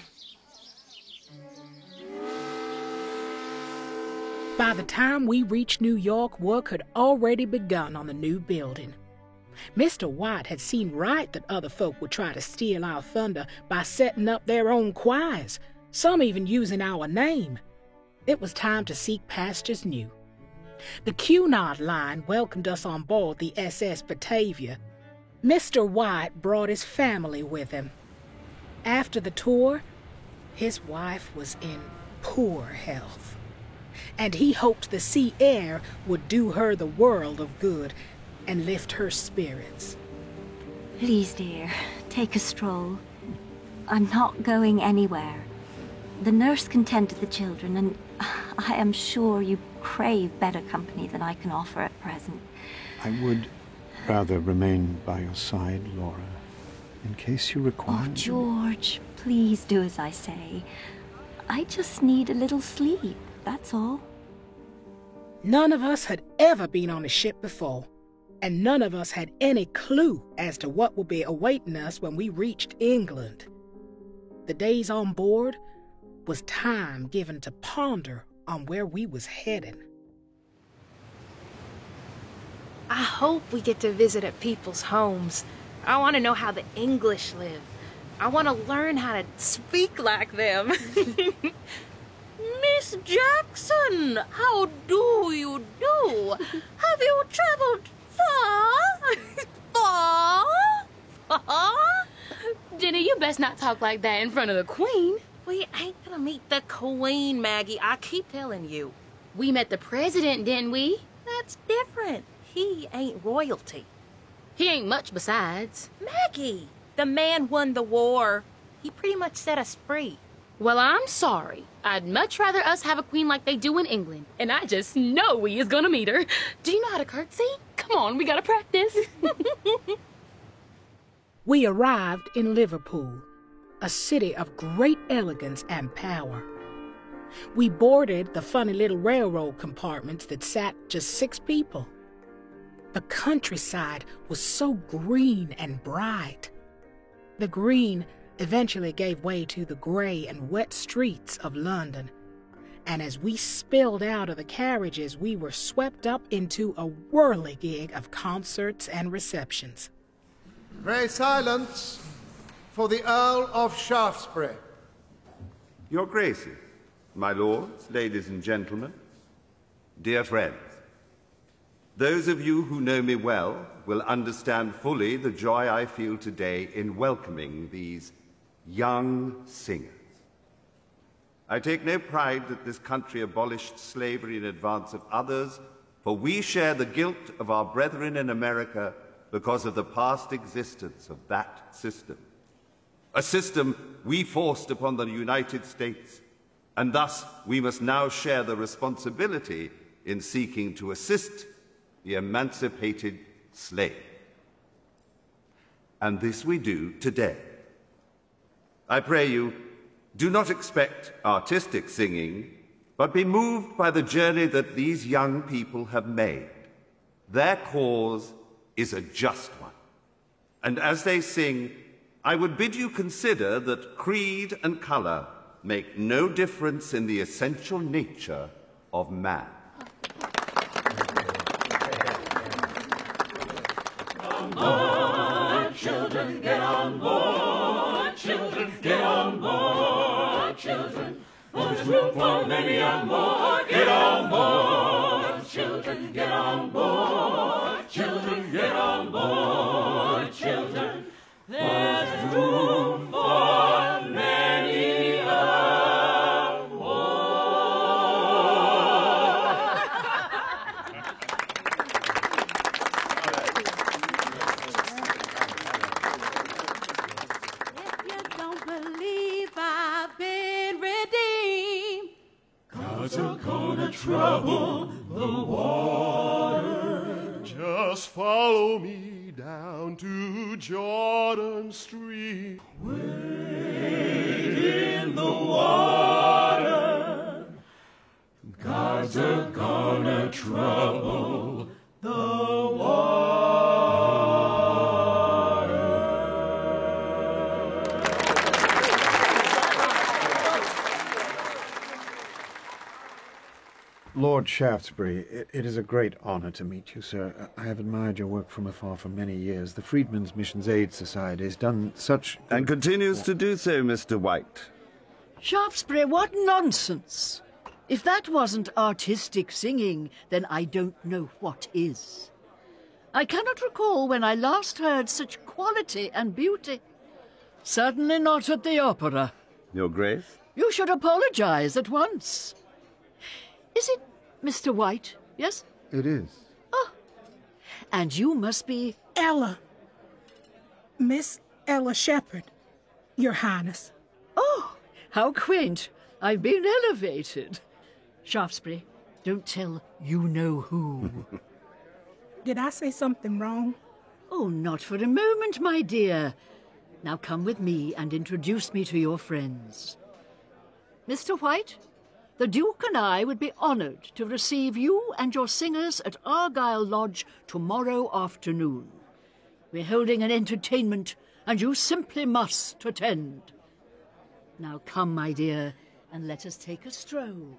By the time we reached New York, work had already begun on the new building. Mr. White had seen right that other folk would try to steal our thunder by setting up their own choirs, some even using our name. It was time to seek pastures new. The Cunard line welcomed us on board the SS Batavia. Mr. White brought his family with him. After the tour, his wife was in poor health, and he hoped the sea air would do her the world of good and lift her spirits. Please, dear, take a stroll. I'm not going anywhere. The nurse can tend to the children, and I am sure you crave better company than I can offer at present. I would rather remain by your side, Laura, in case you require... Oh, George, please do as I say. I just need a little sleep, that's all. None of us had ever been on a ship before, and none of us had any clue as to what would be awaiting us when we reached England. The days on board was time given to ponder on where we was heading. I hope we get to visit at people's homes. I want to know how the English live. I want to learn how to speak like them. Miss Jackson, how do you do? Have you traveled far? Far? Jenny, you best not talk like that in front of the Queen. We ain't gonna meet the Queen, Maggie. I keep telling you. We met the President, didn't we? That's different. He ain't royalty. He ain't much besides. Maggie, the man won the war. He pretty much set us free. Well, I'm sorry. I'd much rather us have a queen like they do in England. And I just know we is gonna meet her. Do you know how to curtsy? Come on, we gotta practice. We arrived in Liverpool, a city of great elegance and power. We boarded the funny little railroad compartments that sat just 6 people. The countryside was so green and bright. The green eventually gave way to the grey and wet streets of London, and as we spilled out of the carriages, we were swept up into a whirligig of concerts and receptions. Pray silence for the Earl of Shaftesbury. Your Graces, my lords, ladies and gentlemen, dear friends, those of you who know me well will understand fully the joy I feel today in welcoming these young singers. I take no pride that this country abolished slavery in advance of others, for we share the guilt of our brethren in America because of the past existence of that system. A system we forced upon the United States, and thus we must now share the responsibility in seeking to assist the emancipated slave. And this we do today. I pray you, do not expect artistic singing, but be moved by the journey that these young people have made. Their cause is a just one. And as they sing, I would bid you consider that creed and color make no difference in the essential nature of man. Board, children, get on board. Children, get on board. Children, for there's room for many on board. Get on board. Children, get on board. Children, get on board. Children, there's room for many on board. God's a gonna trouble the water. Just follow me down to Jordan Street. Wade in the water. God's a gonna trouble the water. Lord Shaftesbury, it is a great honor to meet you, sir. I have admired your work from afar for many years. The Freedmen's Missions Aid Society has done such... And continues to do so, Mr. White. Shaftesbury, what nonsense! If that wasn't artistic singing, then I don't know what is. I cannot recall when I last heard such quality and beauty. Certainly not at the opera. Your Grace? You should apologize at once. Is it Mr. White, yes? It is. Oh, and you must be... Ella. Miss Ella Shepherd, Your Highness. Oh, how quaint. I've been elevated. Shaftesbury, don't tell you-know-who. Did I say something wrong? Oh, not for a moment, my dear. Now come with me and introduce me to your friends. Mr. White, the Duke and I would be honoured to receive you and your singers at Argyle Lodge tomorrow afternoon. We're holding an entertainment, and you simply must attend. Now come, my dear, and let us take a stroll.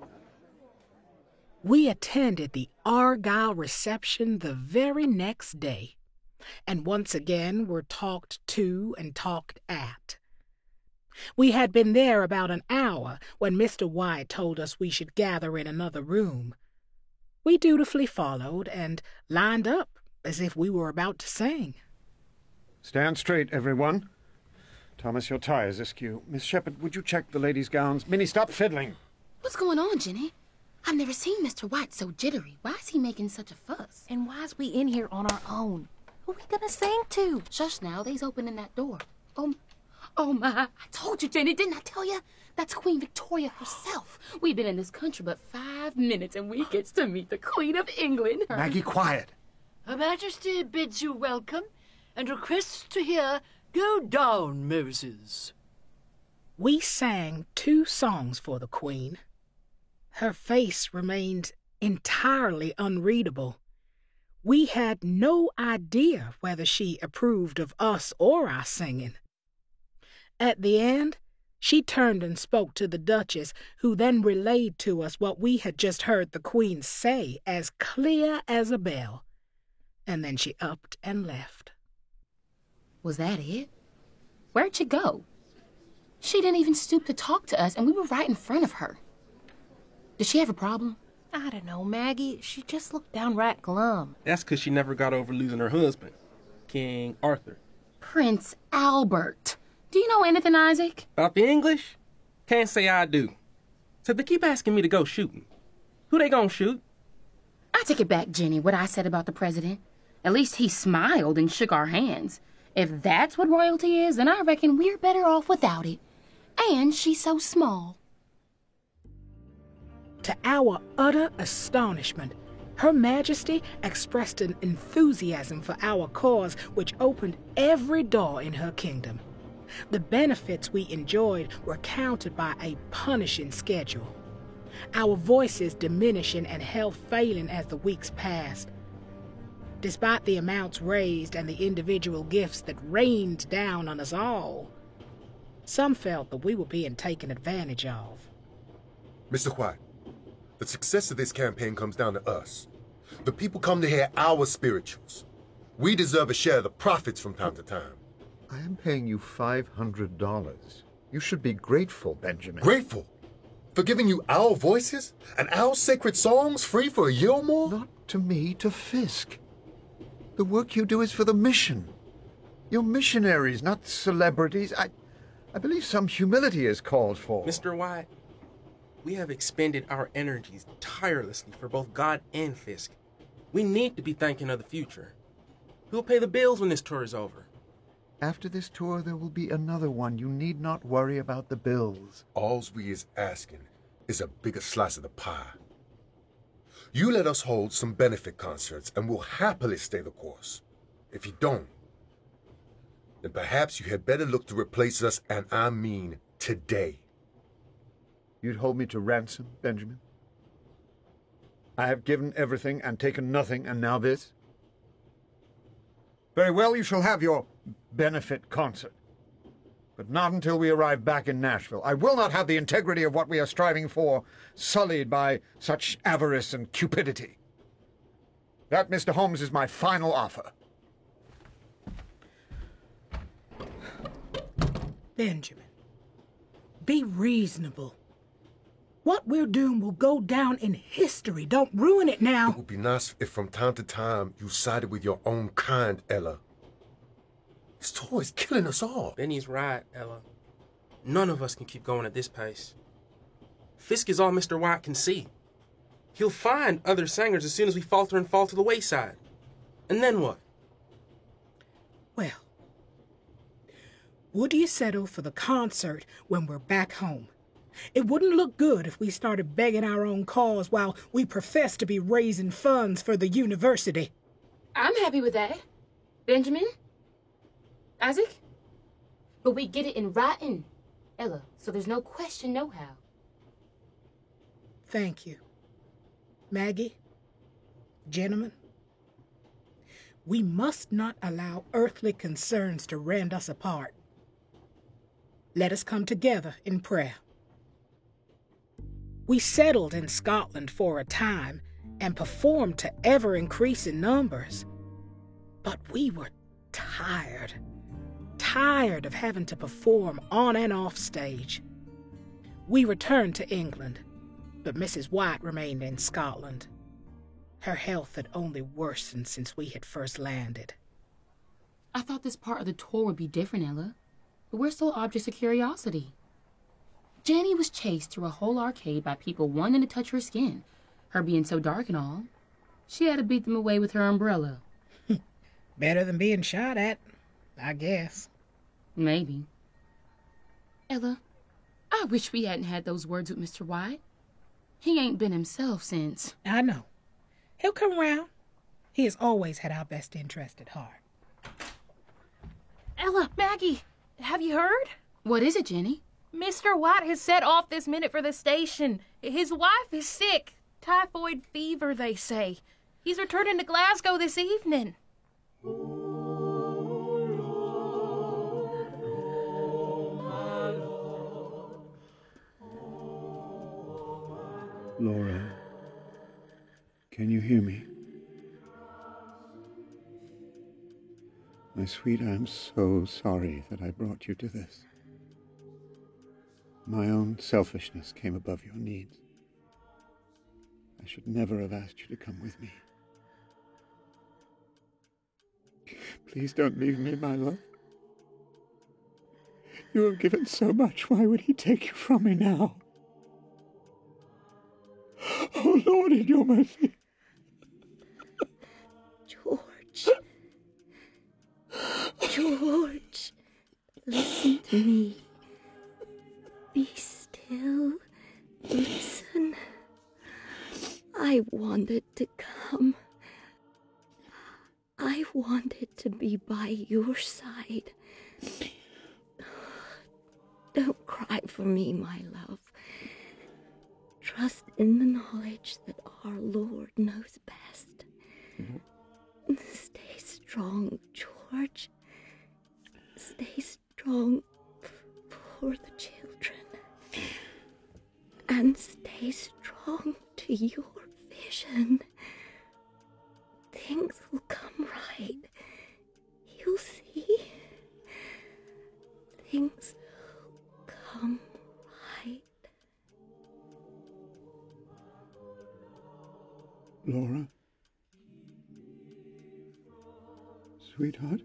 We attended the Argyle reception the very next day, and once again were talked to and talked at. We had been there about an hour when Mr. White told us we should gather in another room. We dutifully followed and lined up as if we were about to sing. Stand straight, everyone. Thomas, your tie is askew. Miss Shepherd, would you check the ladies' gowns? Minnie, stop fiddling. What's going on, Jenny? I've never seen Mr. White so jittery. Why is he making such a fuss? And why's we in here on our own? Who we gonna sing to? Shush now, they's opening that door. Oh my, I told you, Jenny, didn't I tell you? That's Queen Victoria herself. We've been in this country but 5 minutes and we gets to meet the Queen of England. Maggie, quiet. Her Majesty bids you welcome and requests to hear Go Down, Moses. We sang 2 songs for the Queen. Her face remained entirely unreadable. We had no idea whether she approved of us or our singing. At the end, she turned and spoke to the Duchess, who then relayed to us what we had just heard the Queen say as clear as a bell. And then she upped and left. Was that it? Where'd she go? She didn't even stoop to talk to us, and we were right in front of her. Did she have a problem? I don't know, Maggie. She just looked downright glum. That's because she never got over losing her husband, King Arthur. Prince Albert. Do you know anything, Isaac? About the English? Can't say I do. So they keep asking me to go shooting. Who they gonna shoot? I take it back, Jenny, what I said about the president. At least he smiled and shook our hands. If that's what royalty is, then I reckon we're better off without it. And she's so small. To our utter astonishment, Her Majesty expressed an enthusiasm for our cause which opened every door in her kingdom. The benefits we enjoyed were countered by a punishing schedule. Our voices diminishing and health failing as the weeks passed. Despite the amounts raised and the individual gifts that rained down on us all, some felt that we were being taken advantage of. Mr. White, the success of this campaign comes down to us. The people come to hear our spirituals. We deserve a share of the profits from time to time. I am paying you $500. You should be grateful, Benjamin. Grateful? For giving you our voices and our sacred songs free for a year or more? Not to me, to Fisk. The work you do is for the mission. You're missionaries, not celebrities. I believe some humility is called for. Mr. White, we have expended our energies tirelessly for both God and Fisk. We need to be thinking of the future. Who'll pay the bills when this tour is over? After this tour, there will be another one. You need not worry about the bills. All's we is asking is a bigger slice of the pie. You let us hold some benefit concerts, and we'll happily stay the course. If you don't, then perhaps you had better look to replace us, and I mean today. You'd hold me to ransom, Benjamin? I have given everything and taken nothing, and now this? Very well, you shall have your benefit concert. But not until we arrive back in Nashville. I will not have the integrity of what we are striving for sullied by such avarice and cupidity. That, Mr. Holmes, is my final offer. Benjamin, be reasonable. What we're doing will go down in history. Don't ruin it now. It would be nice if from time to time you sided with your own kind, Ella. This tour is killing us all. Benny's right, Ella. None of us can keep going at this pace. Fisk is all Mr. White can see. He'll find other singers as soon as we falter and fall to the wayside. And then what? Well, would you settle for the concert when we're back home? It wouldn't look good if we started begging our own cause while we profess to be raising funds for the university. I'm happy with that. Benjamin? Isaac? But we get it in writing, Ella, so there's no question, no how. Thank you. Maggie, gentlemen, we must not allow earthly concerns to rend us apart. Let us come together in prayer. We settled in Scotland for a time and performed to ever-increasing numbers. But we were tired of having to perform on and off stage. We returned to England, but Mrs. White remained in Scotland. Her health had only worsened since we had first landed. I thought this part of the tour would be different, Ella, but we're still objects of curiosity. Jenny was chased through a whole arcade by people wanting to touch her skin, her being so dark and all. She had to beat them away with her umbrella. Better than being shot at, I guess. Maybe. Ella, I wish we hadn't had those words with Mr. White. He ain't been himself since. I know. He'll come around. He has always had our best interest at heart. Ella, Maggie, have you heard? What is it, Jenny? Mr. White has set off this minute for the station. His wife is sick. Typhoid fever, they say. He's returning to Glasgow this evening. Laura, can you hear me? My sweet, I'm so sorry that I brought you to this. My own selfishness came above your needs. I should never have asked you to come with me. Please don't leave me, my love. You have given so much. Why would he take you from me now? Oh, Lord, in your mercy. George. George, listen to me. Be still. Listen. I wanted to come. I wanted to be by your side. Don't cry for me, my love. Trust in the knowledge that our Lord knows best. Stay strong, George. Stay strong for the children. And stay strong to your vision. Things will come right. You'll see. Things will come right. Laura? Sweetheart?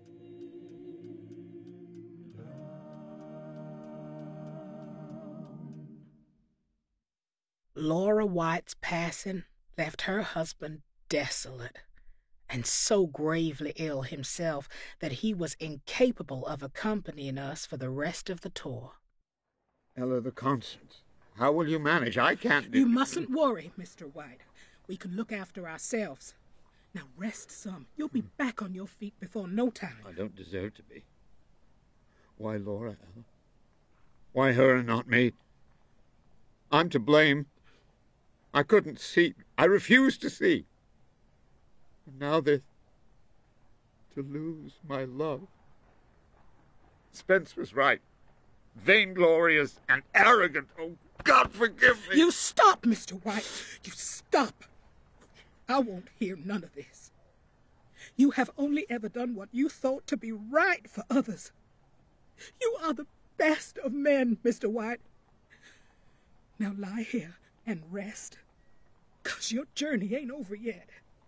Laura White's passing left her husband desolate and so gravely ill himself that he was incapable of accompanying us for the rest of the tour. Ella, the concerts. How will you manage? I can't do... You mustn't worry, Mr. White. We can look after ourselves. Now rest some. You'll be back on your feet before no time. I don't deserve to be. Why Laura, Ella? Why her and not me? I'm to blame. I couldn't see. I refused to see. And now this... to lose my love. Spence was right. Vainglorious and arrogant. Oh, God forgive me. You stop, Mr. White. You stop. I won't hear none of this. You have only ever done what you thought to be right for others. You are the best of men, Mr. White. Now lie here and rest, 'cause your journey ain't over yet.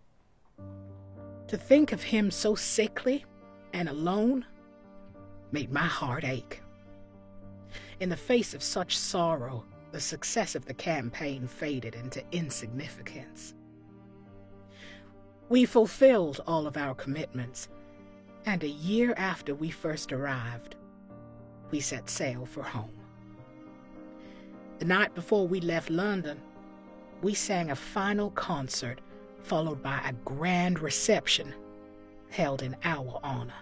To think of him so sickly and alone made my heart ache. In the face of such sorrow, the success of the campaign faded into insignificance. We fulfilled all of our commitments, and a year after we first arrived, we set sail for home. The night before we left London, we sang a final concert, followed by a grand reception held in our honor.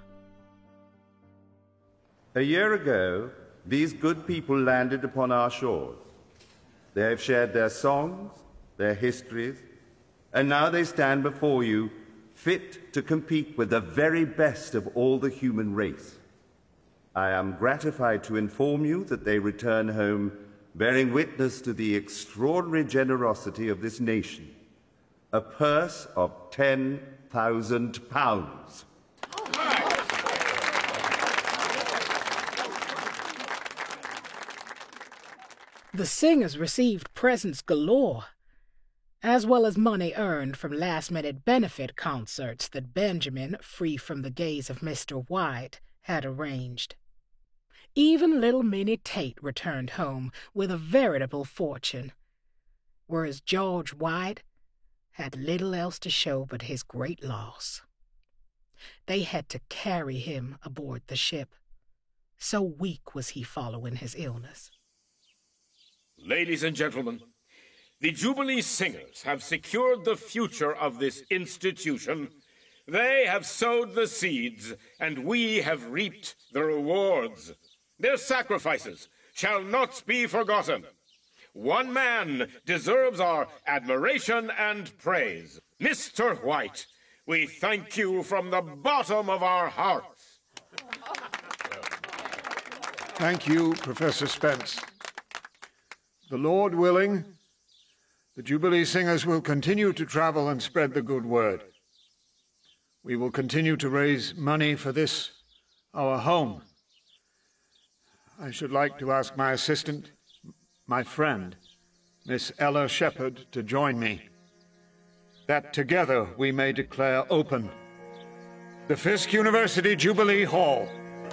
A year ago, these good people landed upon our shores. They have shared their songs, their histories, and now they stand before you, fit to compete with the very best of all the human race. I am gratified to inform you that they return home bearing witness to the extraordinary generosity of this nation, a purse of £10,000. The singers received presents galore, as well as money earned from last-minute benefit concerts that Benjamin, free from the gaze of Mr. White, had arranged. Even little Minnie Tate returned home with a veritable fortune, whereas George White had little else to show but his great loss. They had to carry him aboard the ship, so weak was he following his illness. Ladies and gentlemen, the Jubilee Singers have secured the future of this institution. They have sowed the seeds, and we have reaped the rewards. Their sacrifices shall not be forgotten. one man deserves our admiration and praise. Mr. White, we thank you from the bottom of our hearts. Thank you, Professor Spence. The Lord willing, the Jubilee Singers will continue to travel and spread the good word. We will continue to raise money for this, our home. I should like to ask my assistant, my friend, Miss Ella Shepherd, to join me, that together we may declare open the Fisk University Jubilee Hall.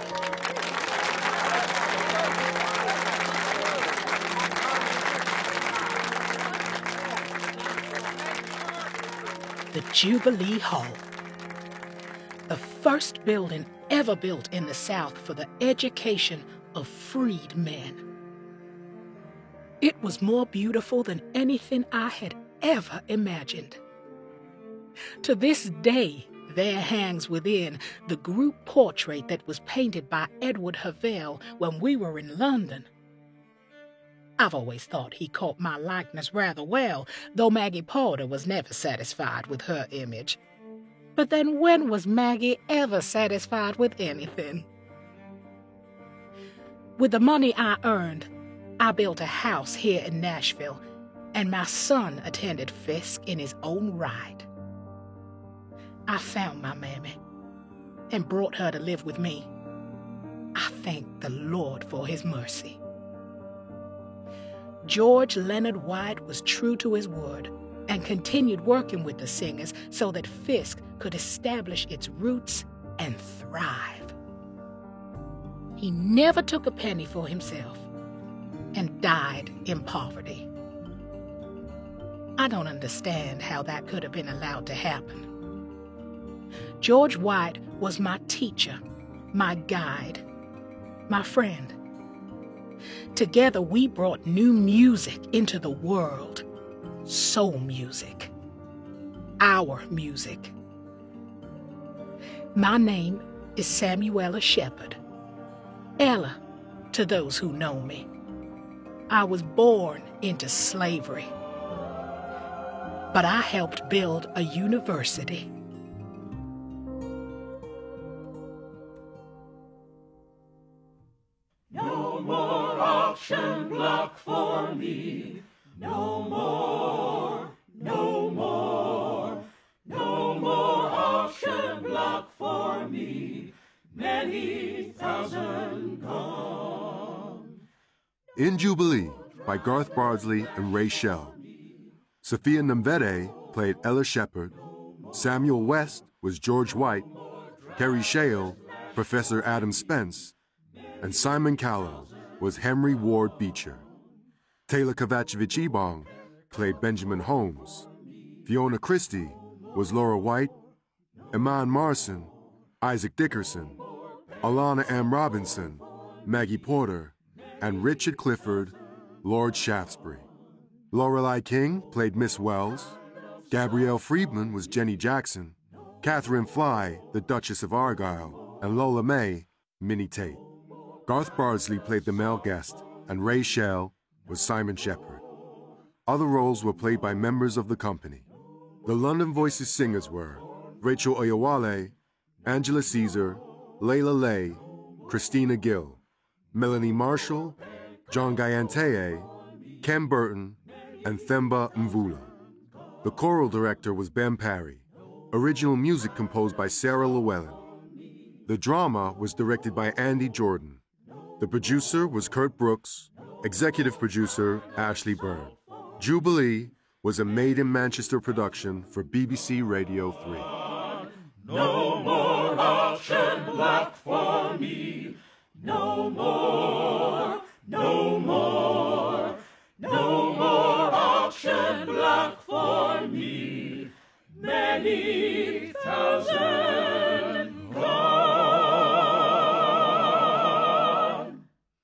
The Jubilee Hall, the first building ever built in the South for the education of freed men. It was more beautiful than anything I had ever imagined. To this day, there hangs within the group portrait that was painted by Edward Havell when we were in London. I've always thought he caught my likeness rather well, though Maggie Porter was never satisfied with her image. But then when was Maggie ever satisfied with anything? With the money I earned, I built a house here in Nashville, and my son attended Fisk in his own right. I found my mammy and brought her to live with me. I thank the Lord for his mercy. George Leonard White was true to his word and continued working with the Singers so that Fisk could establish its roots and thrive. He never took a penny for himself and died in poverty. I don't understand how that could have been allowed to happen. George White was my teacher, my guide, my friend. Together we brought new music into the world. Soul music. Our music. My name is Samuella Shepherd. Ella, to those who know me. I was born into slavery, but I helped build a university. No more auction block for me. No more, no more, no more auction block for me. Many thousand gone. In Jubilee by Garth Bardsley and Ray Shell. Sophia Namvede played Ella Shepherd. Samuel West was George White. Kerry Shale, Professor Adam Spence. And Simon Callow was Henry Ward Beecher. Taylor Kovacevic-Ebong played Benjamin Holmes. Fiona Christie was Laura White. Iman Marson, Isaac Dickerson. Alana M. Robinson, Maggie Porter, and Richard Clifford, Lord Shaftesbury. Lorelei King played Miss Wells. Gabrielle Friedman was Jenny Jackson. Catherine Fly, the Duchess of Argyle, and Lola May, Minnie Tate. Garth Bardsley played the male guest, and Ray Shell was Simon Shepherd. Other roles were played by members of the company. The London Voices singers were Rachel Oyewale, Angela Caesar, Layla Lay, Christina Gill, Melanie Marshall, John Gayanteye, Ken Burton, and Themba Mvula. The choral director was Ben Parry. Original music composed by Sarah Llewellyn. The drama was directed by Andy Jordan. The producer was Kurt Brooks. Executive producer Ashley Byrne. Jubilee was a Made in Manchester production for BBC Radio 3. No more auction block for me. No more, no more, no more auction block for me. Many thousand gone.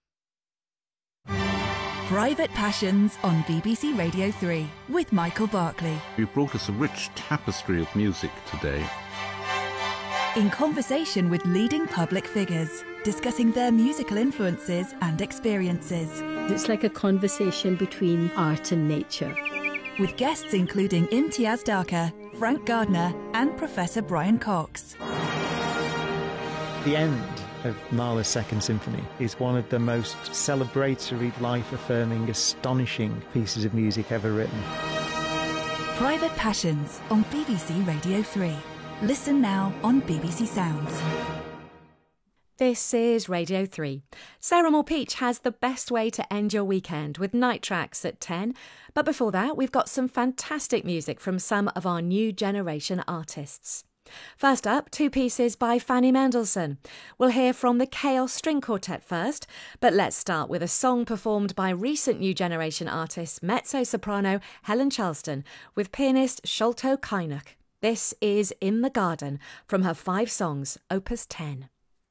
Private Passions on BBC Radio 3 with Michael Barclay. You brought us a rich tapestry of music today. in conversation with leading public figures, discussing their musical influences and experiences. It's like a conversation between art and nature. With guests including Imtiaz Daka, Frank Gardner and Professor Brian Cox. The end of Mahler's Second Symphony is one of the most celebratory, life-affirming, astonishing pieces of music ever written. Private Passions on BBC Radio 3. Listen now on BBC Sounds. This is Radio 3. Sarah Moore Peach has the best way to end your weekend with Night Tracks at 10. But before that, we've got some fantastic music from some of our new generation artists. First up, two pieces by Fanny Mendelssohn. We'll hear from the Chaos String Quartet first, but let's start with a song performed by recent new generation artist mezzo-soprano Helen Charleston with pianist Sholto Kynoch. This is In the Garden from her 5 songs, Opus 10.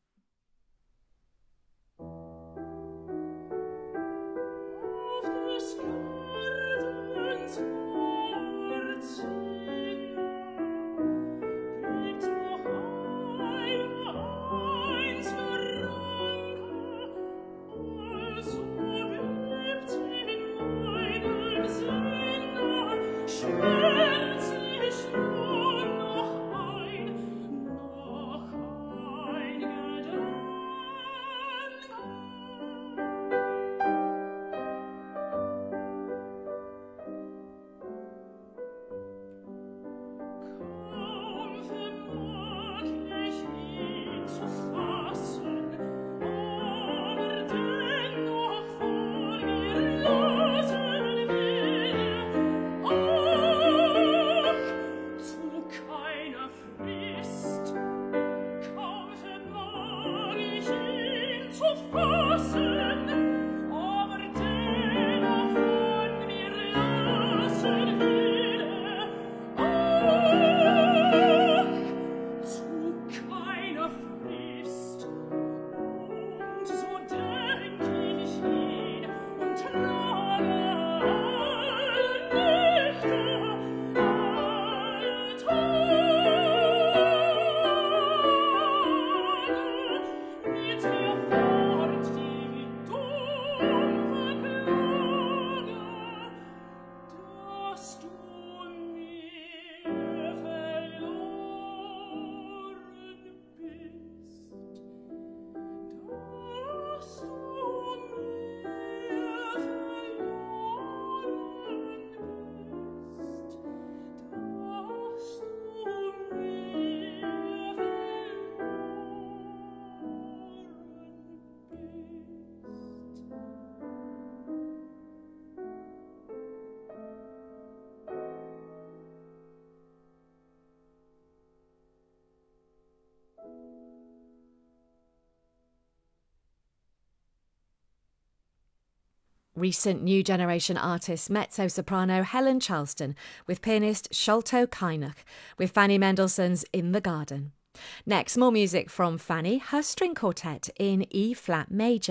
Recent new generation artist mezzo-soprano Helen Charleston with pianist Sholto Kynoch with Fanny Mendelssohn's In the Garden. Next, more music from Fanny, her string quartet in E-flat major.